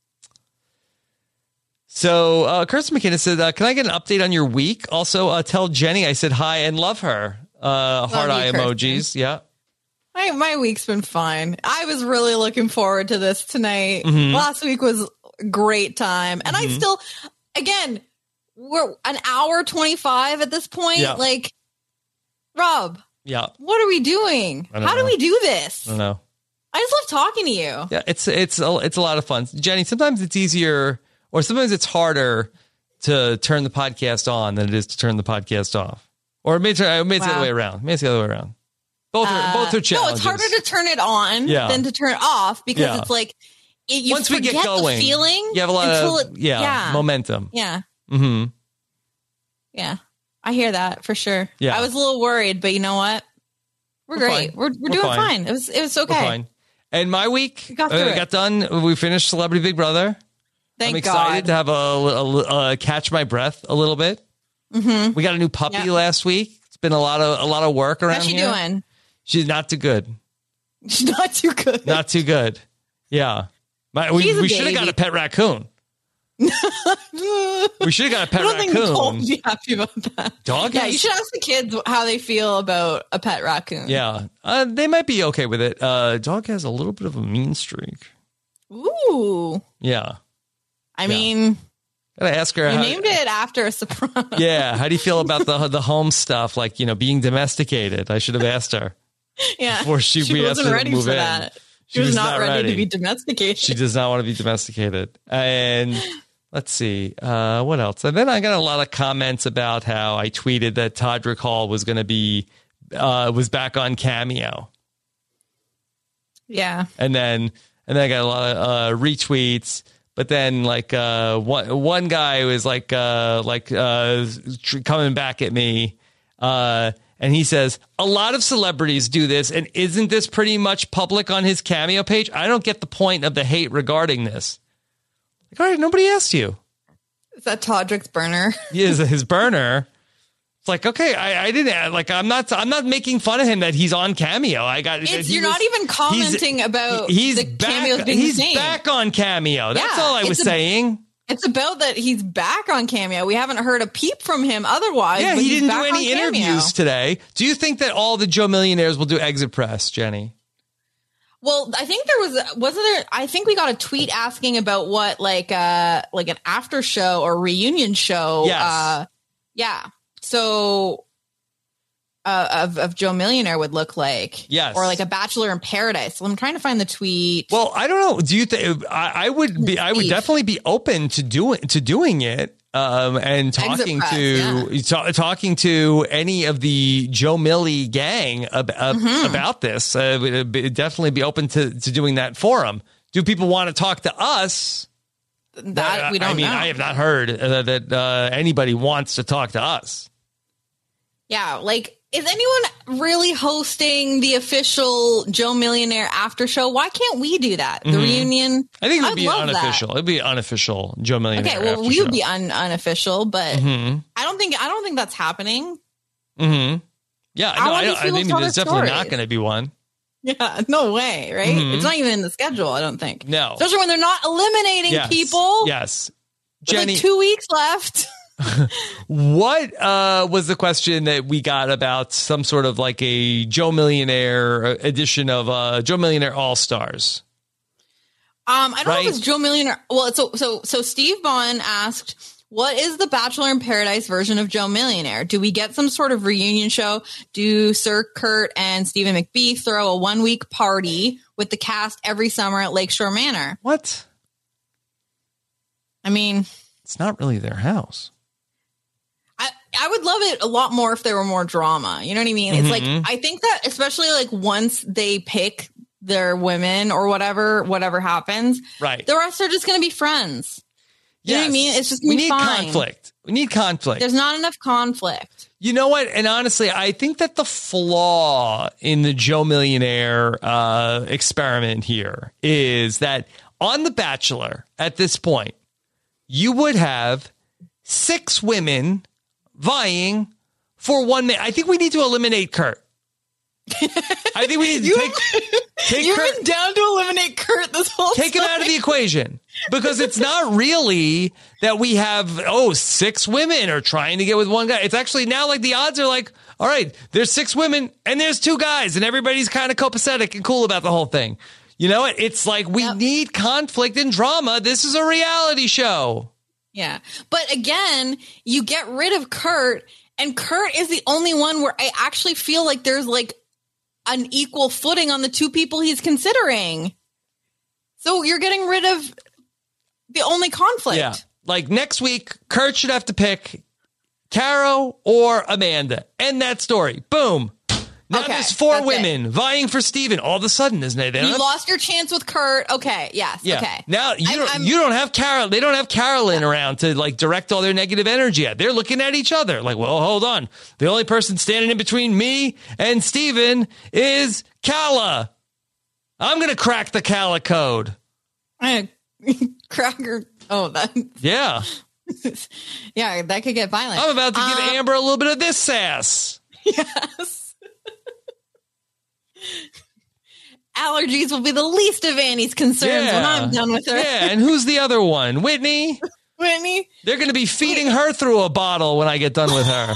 so, uh, Kirsten McKinnon said, uh, can I get an update on your week? Also, uh, tell Jenny I said hi and love her. Uh, heart you, eye Kirsten. emojis. Yeah. My my week's been fine. I was really looking forward to this tonight. Mhm. Last week was a great time. And I Mhm. still, again, we're an hour twenty-five at this point. Yeah. Like, Rob, Yeah. what are we doing? I don't How know. do we do this? I don't know. I just love talking to you. Yeah, it's it's a, it's a lot of fun. Jenny, sometimes it's easier or sometimes it's harder to turn the podcast on than it is to turn the podcast off. Or maybe it's, maybe it's the Wow. other way around. Maybe it's the other way around. Both are, Uh, both are No, challenges. it's harder to turn it on Yeah. than to turn it off because Yeah. it's like it, you Once we forget get going, the feeling. you have a lot until of it- yeah, yeah, momentum. Yeah. Mm-hmm. Yeah, I hear that for sure. Yeah. I was a little worried, but you know what? We're, We're great. fine. We're we're, We're doing fine. fine. It was it was okay. We're fine. And my week We got uh, through it. got done. We finished Celebrity Big Brother. Thank I'm excited God. to have a, a, a uh, catch my breath a little bit. Mm-hmm. We got a new puppy Yeah. last week. It's been a lot of a lot of work around How's she here. doing? She's not too good. She's not too good. Not too good. Yeah. My, we She's a we should have got baby. a pet raccoon. We should have got a pet I don't think Nicole would raccoon. be happy about that. Dog Yeah, is- you should ask the kids how they feel about a pet raccoon. Yeah. Uh, they might be okay with it. Uh, dog has a little bit of a mean streak. Ooh. Yeah. I Yeah. mean, Gotta ask her you how, named it after a surprise. yeah. How do you feel about the the home stuff? Like, you know, being domesticated. I should have asked her. Yeah. Before she- she we asked wasn't her to ready move for in. that. She She was, was not, not ready, ready. to be domesticated. She does not want to be domesticated. And let's see, uh, what else? And then I got a lot of comments about how I tweeted that Todrick Hall was going to be, uh, was back on Cameo. Yeah. And then, and then I got a lot of uh, retweets. But then, like uh, one one guy was like uh, like uh, tr- coming back at me, uh, and he says a lot of celebrities do this, and isn't this pretty much public on his Cameo page? I don't get the point of the hate regarding this. Like, all right, nobody asked you. Is that Todrick's burner? He is his burner. It's like, okay, I, I didn't like. I'm not. I'm not making fun of him that he's on Cameo. I got. It's, he you're was- not even he's- commenting about He's the back. cameos being He's the same. back on Cameo. That's Yeah, all I was it's a- saying. It's about that he's back on Cameo. We haven't heard a peep from him otherwise. Yeah, but he he's didn't back do any on Cameo. interviews today. Do you think that all the Joe Millionaires will do exit press, Jenny? Well, I think there was wasn't there. I think we got a tweet asking about what like uh like an after show or reunion show. Yes. Uh, yeah. So. Uh, of of Joe Millionaire would look like, Yes. or like a Bachelor in Paradise. So I'm trying to find the tweet. Well, I don't know. Do you think I, I would be? I would Steve. definitely be open to doing to doing it. um, and talking press, to yeah. ta- talking to any of the Joe Millie gang ab- ab- Mhm. about this. Uh, would be- definitely be open to, to doing that for them. Do people want to talk to us? That we don't I mean, know. I have not heard uh, that uh, anybody wants to talk to us. Yeah, like, is anyone really hosting the official Joe Millionaire after show? Why can't we do that? The Mhm. reunion? I think it would I'd be love unofficial. that. It'd be unofficial Joe Millionaire. Okay, well, after we show. would be un- unofficial, but Mhm. I don't think I don't think that's happening. Mm-hmm. Yeah, I no, want I, these don't, I people think to tell there's their definitely not stories. going to be one. Yeah, no way, right? Mhm. It's not even in the schedule, I don't think. No. Especially when they're not eliminating Yes. people. Yes. With Jenny, like two weeks left. what uh, was the question that we got about some sort of like a Joe Millionaire edition of uh, Joe Millionaire All Stars? Um, I don't know Right. if it's Joe Millionaire. Well, so so so Steve Bond asked, "What is the Bachelor in Paradise version of Joe Millionaire? Do we get some sort of reunion show? Do Sir Kurt and Stephen McBee throw a one week party with the cast every summer at Lakeshore Manor?" What? I mean, It's not really their house. I I would love it a lot more if there were more drama. You know what I mean? It's Mhm. like I think that especially like once they pick their women or whatever, whatever happens, Right. the rest are just going to be friends. You know what I Yes. mean? It's just we gonna be need fine. conflict. We need conflict. There's not enough conflict. You know what? And honestly, I think that the flaw in the Joe Millionaire uh, experiment here is that on The Bachelor at this point, you would have six women vying for one man. I think we need to eliminate Kurt. I think we need to You- take, take You've Kurt. been down to eliminate Kurt this whole Take him time. out of the equation because it's not really that we have, oh, six women are trying to get with one guy. It's actually now like the odds are like, all right, there's six women and there's two guys and everybody's kind of copacetic and cool about the whole thing. You know what? It's like we Yep. need conflict and drama. This is a reality show. Yeah. But again, you get rid of Kurt, and Kurt is the only one where I actually feel like there's like an equal footing on the two people he's considering. So you're getting rid of the only conflict. Yeah. Like next week, Kurt should have to pick Caro or Amanda. End that story. Boom. Now Okay, there's four that's women vying for Steven. All of a sudden, isn't it? They don't You have- lost your chance with Kurt. Okay. Yes. Yeah. Okay. Now you I'm- don't I'm- you don't have Carol. They don't have Carolyn around to like direct all their negative energy at. They're looking at each other like, well, hold on. The only person standing in between me and Steven is Calla. I'm gonna crack the Calla code. I- Cracker. Oh, that. Yeah. Yeah, that could get violent. I'm about to give Um, Amber a little bit of this sass. Yes. Allergies will be the least of Annie's concerns when I'm done with her. Yeah, and who's the other one? Whitney. Whitney. They're going to be feeding her through a bottle when I get done with her.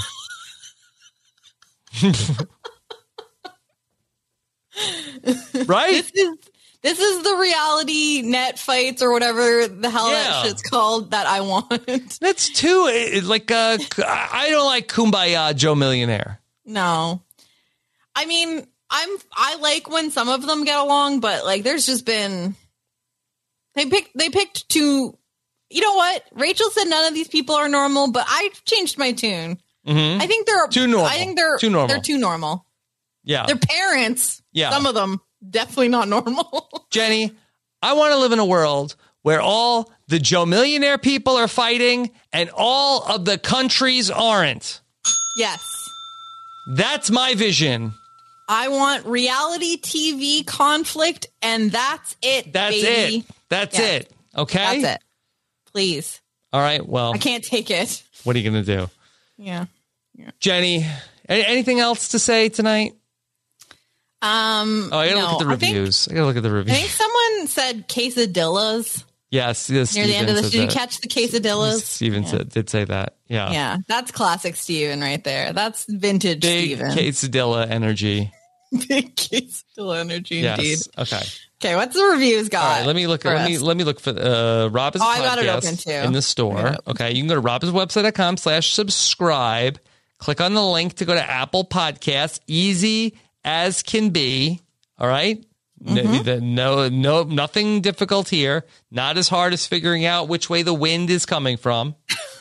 Right? This is this is the reality net fights or whatever the hell Yeah. that shit's called that I want. That's too it- like uh, I don't like Kumbaya Joe Millionaire. No. I mean, I'm I like when some of them get along, but like there's just been they picked they picked two. You know what? Rachel said none of these people are normal, but I changed my tune. Mhm. I think they're Too normal. I think they're Too normal. They're too normal. Yeah. Their parents, Yeah. some of them definitely not normal. Jenny, I want to live in a world where all the Joe Millionaire people are fighting and all of the countries aren't. Yes. That's my vision. I want reality T V conflict, and that's it. That's baby. it. That's Yeah. it. Okay? That's it. Please. All right. Well, I can't take it. what are you going to do? Yeah. Jenny, any, anything else to say tonight? Um, Oh, I gotta no, look at the I think- reviews. I, gotta look at the I reviews. think someone said quesadillas yes, yes. near the end of this. Steven Did you said catch the quesadillas? that. Steven said, did say that. Yeah. Yeah, that's classic Steven right there. That's vintage Big Steven. quesadilla energy. Big quesadilla energy, Yes. indeed. Okay. Okay, what's the reviews got? All right. Let me look. for Let me us? let me look for uh, Rob is Oh, a I got it podcast open, too. in the I store. got it Okay, you can go to rob's website dot com slash subscribe. Click on the link to go to Apple Podcasts. Easy as can be. All right. No, Mm-hmm. the- no, no, nothing difficult here. Not as hard as figuring out which way the wind is coming from.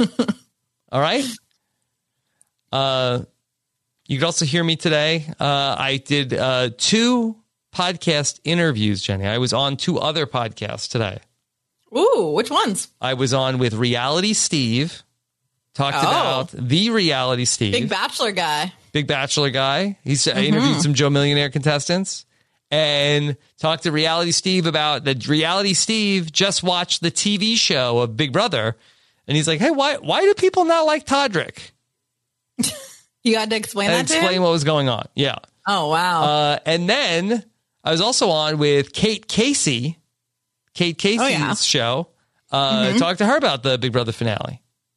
All right. Uh, you could also hear me today. Uh, I did uh, two podcast interviews, Jenny. I was on two other podcasts today. Ooh, which ones? I was on with Reality Steve. Talked Oh. about the Reality Steve. Big Bachelor guy. Big Bachelor guy. He's Mhm. interviewed some Joe Millionaire contestants and talked to Reality Steve about the Reality Steve just watched the T V show of Big Brother. And he's like, hey, why why do people not like Todrick? You had to explain And that to explain him? what was going on. Yeah. Oh, wow. Uh, and then I was also on with Kate Casey, Kate Casey's Oh, yeah. show. Uh, Mhm. Talked to her about the Big Brother finale.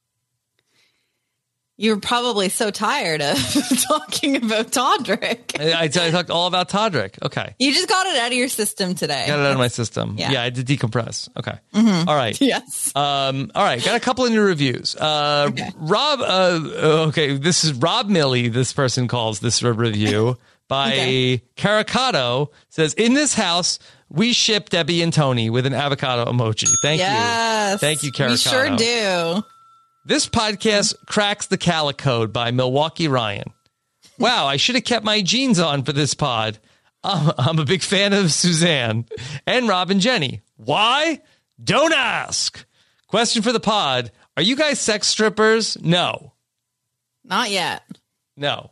You were probably so tired of talking about Todrick. I, I, I talked all about Todrick. Okay. You just got it out of your system today. Got it out of my system. Yeah. Yeah, I did decompress. Okay. Mhm. All right. Yes. Um, all right. Got a couple of new reviews. Uh, Rob, uh, okay, this is Rob Milley. This person calls this a review by Okay. Caricato. Says, in this house, we ship Debbie and Tony with an avocado emoji. Thank Yes. you. Thank you, Caricato. We sure do. This podcast cracks the Calico by Milwaukee Ryan. Wow, I should have kept my jeans on for this pod. I'm, I'm a big fan of Suzanne and Rob and Jenny. Why? Don't ask. Question for the pod. Are you guys sex strippers? No. Not yet. No.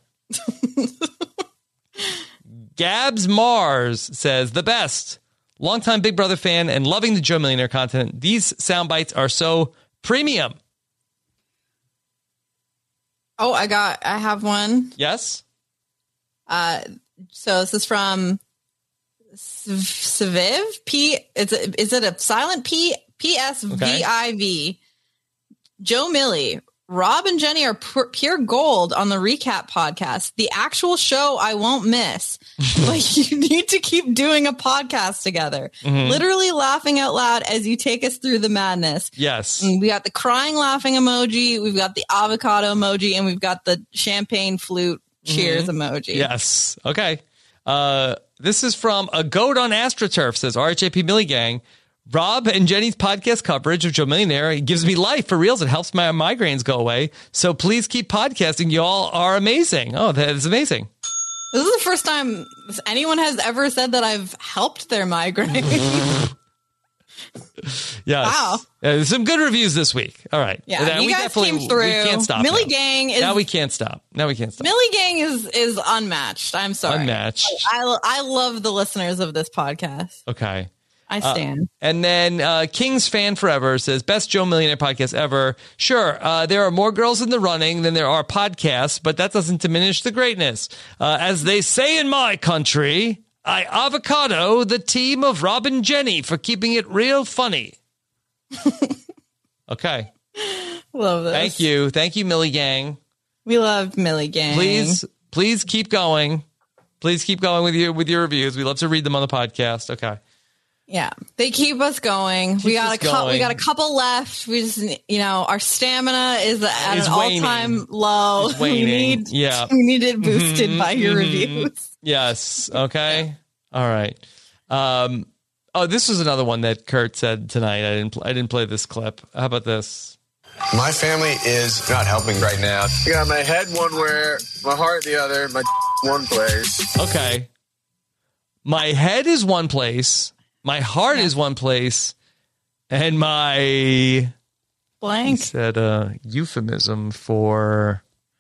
Gabs Mars says, the best. Longtime Big Brother fan and loving the Joe Millionaire content. These sound bites are so premium. Oh, I got, I have one. Yes? Uh, so this is from Sviv P. Is it, is it a silent P? P S V I V. Joe Milley. Rob and Jenny are pu- pure gold on the recap podcast. The actual show I won't miss. But you need to keep doing a podcast together. Mhm. Literally laughing out loud as you take us through the madness. Yes. And we got the crying laughing emoji. We've got the avocado emoji, and we've got the champagne flute cheers Mhm. emoji. Yes. Okay. Uh, this is from a goat on AstroTurf, says R H A P Millie Gang. Rob and Jenny's podcast coverage of Joe Millionaire it gives me life for reals. It helps my migraines go away. So please keep podcasting. Y'all are amazing. Oh, that is amazing. This is the first time anyone has ever said that I've helped their migraine. Yes. Wow. Uh, some good reviews this week. All right. Yeah, Uh, you we guys definitely- came through. We can't stop. Millie now. Gang is Now we can't stop. Now we can't stop. Millie Gang is is unmatched. I'm sorry. Unmatched. I I love the listeners of this podcast. Okay. I Uh, stand. and then uh, King's Fan Forever says, best Joe Millionaire podcast ever. Sure, uh, there are more girls in the running than there are podcasts, but that doesn't diminish the greatness. Uh, as they say in my country, I avocado the team of Rob and Jenny for keeping it real funny. Okay. Love this. Thank you. Thank you, Millie Gang. We love Millie Gang. Please, please keep going. Please keep going with your with your reviews. We love to read them on the podcast. Okay. Yeah, they keep us going. we got us a couple. We going. got a couple left. We just, you know, our stamina is at It's an waning. all-time low. It's We waning. need, Yeah. we need it boosted Mhm, by your mhm. reviews. Yes. Okay. All right. Um, oh, this was another one that Kurt said tonight. I didn't. I didn't play this clip. How about this? My family is not helping right now. I got my head one where, my heart the other, my one place. Okay. My head is one place. My heart is one place, and my blank he said uh, euphemism for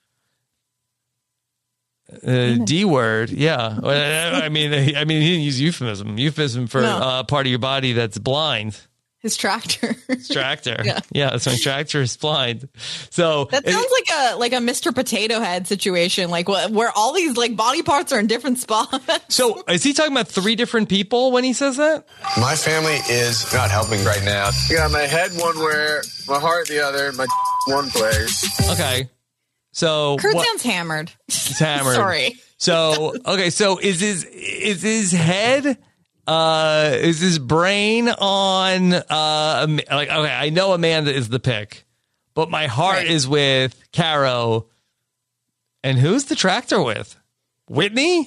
uh, D word. Yeah, I mean, I mean, he didn't use euphemism. Euphemism for No. uh, part of your body that's blind. His tractor. It's tractor. Yeah. yeah, so my tractor is blind. So That it- sounds like a like a Mister Potato Head situation, like what where all these like body parts are in different spots. so is he talking about three different people when he says that? My family is not helping right now. I got my head one where, my heart the other, my one place. Okay. So Kurt what- sounds hammered. He's hammered. Sorry. So okay, so is his is his head uh is his brain on uh like okay, I know Amanda is the pick, but my heart Right. is with Caro. And who's the tractor with? Whitney?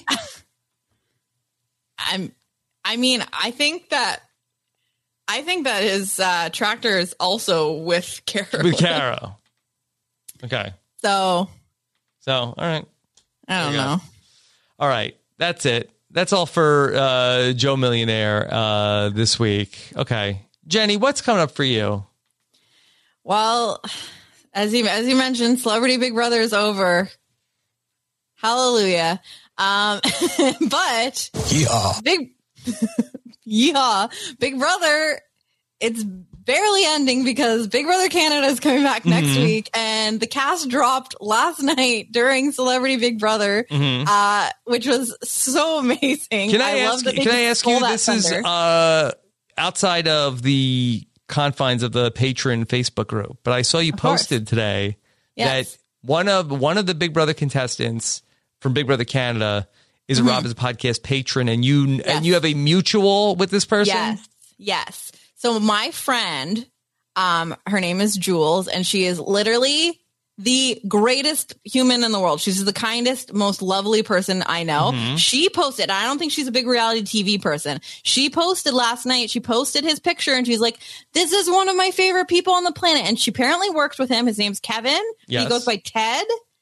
I'm I mean, I think that I think that his uh, tractor is also with Carol. With Caro. Okay. So. So, all right. I don't know. All right. That's it. That's all for uh, Joe Millionaire uh, this week. Okay. Jenny, what's coming up for you? Well, as you as you mentioned, Celebrity Big Brother is over. Hallelujah. Um, but yeah, Big yeah, Big Brother, it's barely ending because Big Brother Canada is coming back next Mm-hmm. week, and the cast dropped last night during Celebrity Big Brother, Mhm. uh, which was so amazing. Can I, love ask? that they Can I just ask you? stole that This is thunder. uh, outside of the confines of the Patreon Facebook group, but I saw you Of course. posted today Yes. that one of one of the Big Brother contestants from Big Brother Canada is Mhm. a Robin's Podcast patron, and you and you have a mutual with this person. Yes, yes. So my friend, um, her name is Jules, and she is literally the greatest human in the world. She's the kindest, most lovely person I know. Mhm. She posted, I don't think she's a big reality T V person. She posted last night, she posted his picture, and she's like, this is one of my favorite people on the planet. And she apparently worked with him. His name's Kevin. Yes. He goes by Ted.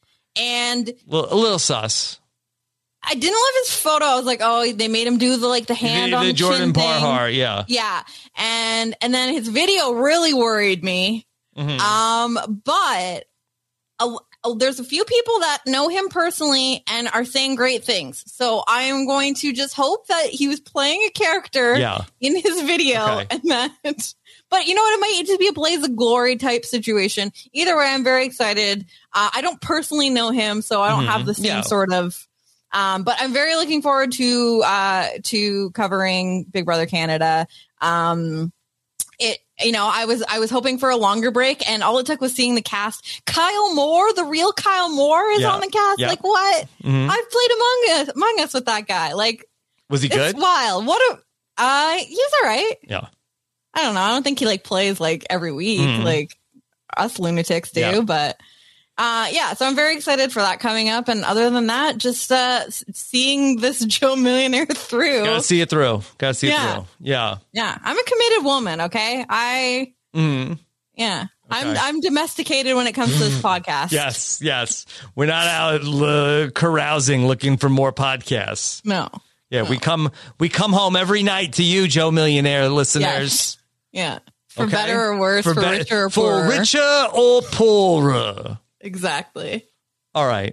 And Well, a little sus. I didn't love his photo. I was like, oh, they made him do the like the hand the, on the the Jordan chin thing. Parhar, yeah. Yeah. And and then his video really worried me. Mhm. Um, but a, a- there's a few people that know him personally and are saying great things. So I am going to just hope that he was playing a character Yeah. in his video, Okay. and that. But you know what? It might just be a Blaze of Glory type situation. Either way, I'm very excited. Uh, I don't personally know him, so I don't Mhm. have the same Yeah. sort of. Um, but I'm very looking forward to uh, to covering Big Brother Canada. Um, it, you know, I was I was hoping for a longer break, and all it took was seeing the cast. Kyle Moore, the real Kyle Moore, is Yeah. on the cast. Yeah. Like what? Mhm. I've played Among Us, Among Us with that guy. Like Was he it's good? wild. What a uh, he's all right. Yeah. I don't know. I don't think he like plays like every week Mhm. like us lunatics do, Yeah. but uh yeah, so I'm very excited for that coming up. And other than that, just uh s- seeing this Joe Millionaire through. Gotta see it through. Gotta see Yeah. it through. Yeah. Yeah, I'm a committed woman, okay? I Mhm. yeah. I'm Okay. I'm domesticated when it comes to this podcast. Yes, yes. We're not out uh, carousing looking for more podcasts. No. Yeah, we come we come home every night to you, Joe Millionaire listeners. Yeah. For Okay? better or worse, for, be- richer or for poorer. richer or poorer. Exactly. All right.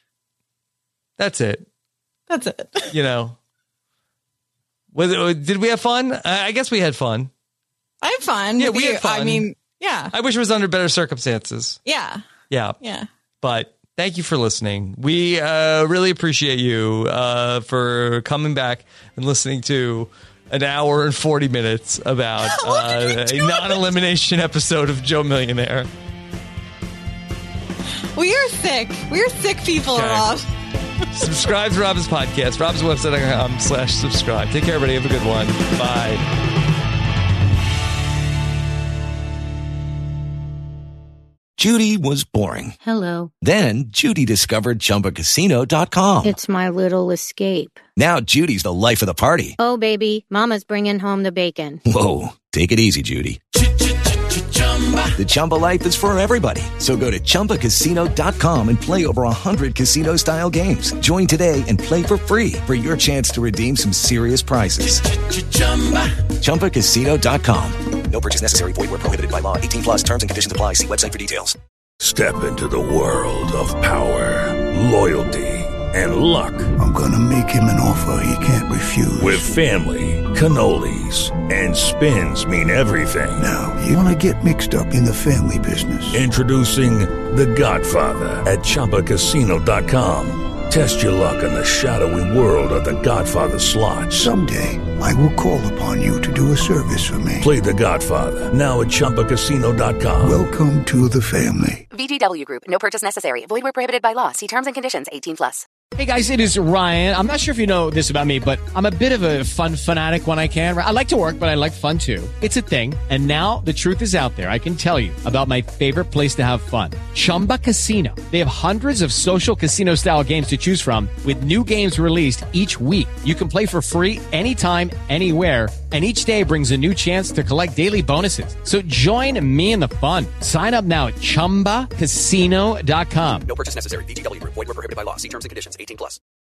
That's it. That's it. You know. Was it, did we have fun? I I guess we had fun. I had fun. Yeah, with we you. had fun. I mean, yeah. I wish it was under better circumstances. Yeah. Yeah. Yeah. But thank you for listening. We uh, really appreciate you uh, for coming back and listening to an hour and forty minutes about uh, a non-elimination episode of Joe Millionaire. We are sick. We are sick people, Okay. Rob. Subscribe to Robin's podcast, robins website dot com slash subscribe. Take care, everybody. Have a good one. Bye. Judy was boring. Hello. Then Judy discovered Chumba Casino dot com. It's my little escape. Now Judy's the life of the party. Oh, baby, mama's bringing home the bacon. Whoa, take it easy, Judy. The Chumba life is for everybody. So go to Chumba Casino dot com and play over one hundred casino-style games. Join today and play for free for your chance to redeem some serious prizes. Chumba Casino dot com. No purchase necessary. Void where prohibited by law. eighteen plus terms and conditions apply. See website for details. Step into the world of power, loyalty, and luck. I'm gonna make him an offer he can't refuse. With family, cannolis, and spins mean everything. Now, you wanna get mixed up in the family business. Introducing The Godfather at Chumba Casino dot com. Test your luck in the shadowy world of The Godfather slot. Someday, I will call upon you to do a service for me. Play The Godfather now at Chumba Casino dot com. Welcome to the family. V G W Group. No purchase necessary. Void where prohibited by law. See terms and conditions. eighteen plus. Hey guys, it is Ryan. I'm not sure if you know this about me, but I'm a bit of a fun fanatic when I can. I like to work, but I like fun too. It's a thing. And now the truth is out there. I can tell you about my favorite place to have fun. Chumba Casino. They have hundreds of social casino style games to choose from with new games released each week. You can play for free anytime, anywhere. And each day brings a new chance to collect daily bonuses. So join me in the fun. Sign up now at chumba casino dot com. No purchase necessary. V G W. Void where prohibited by law. See terms and conditions. eighteen plus.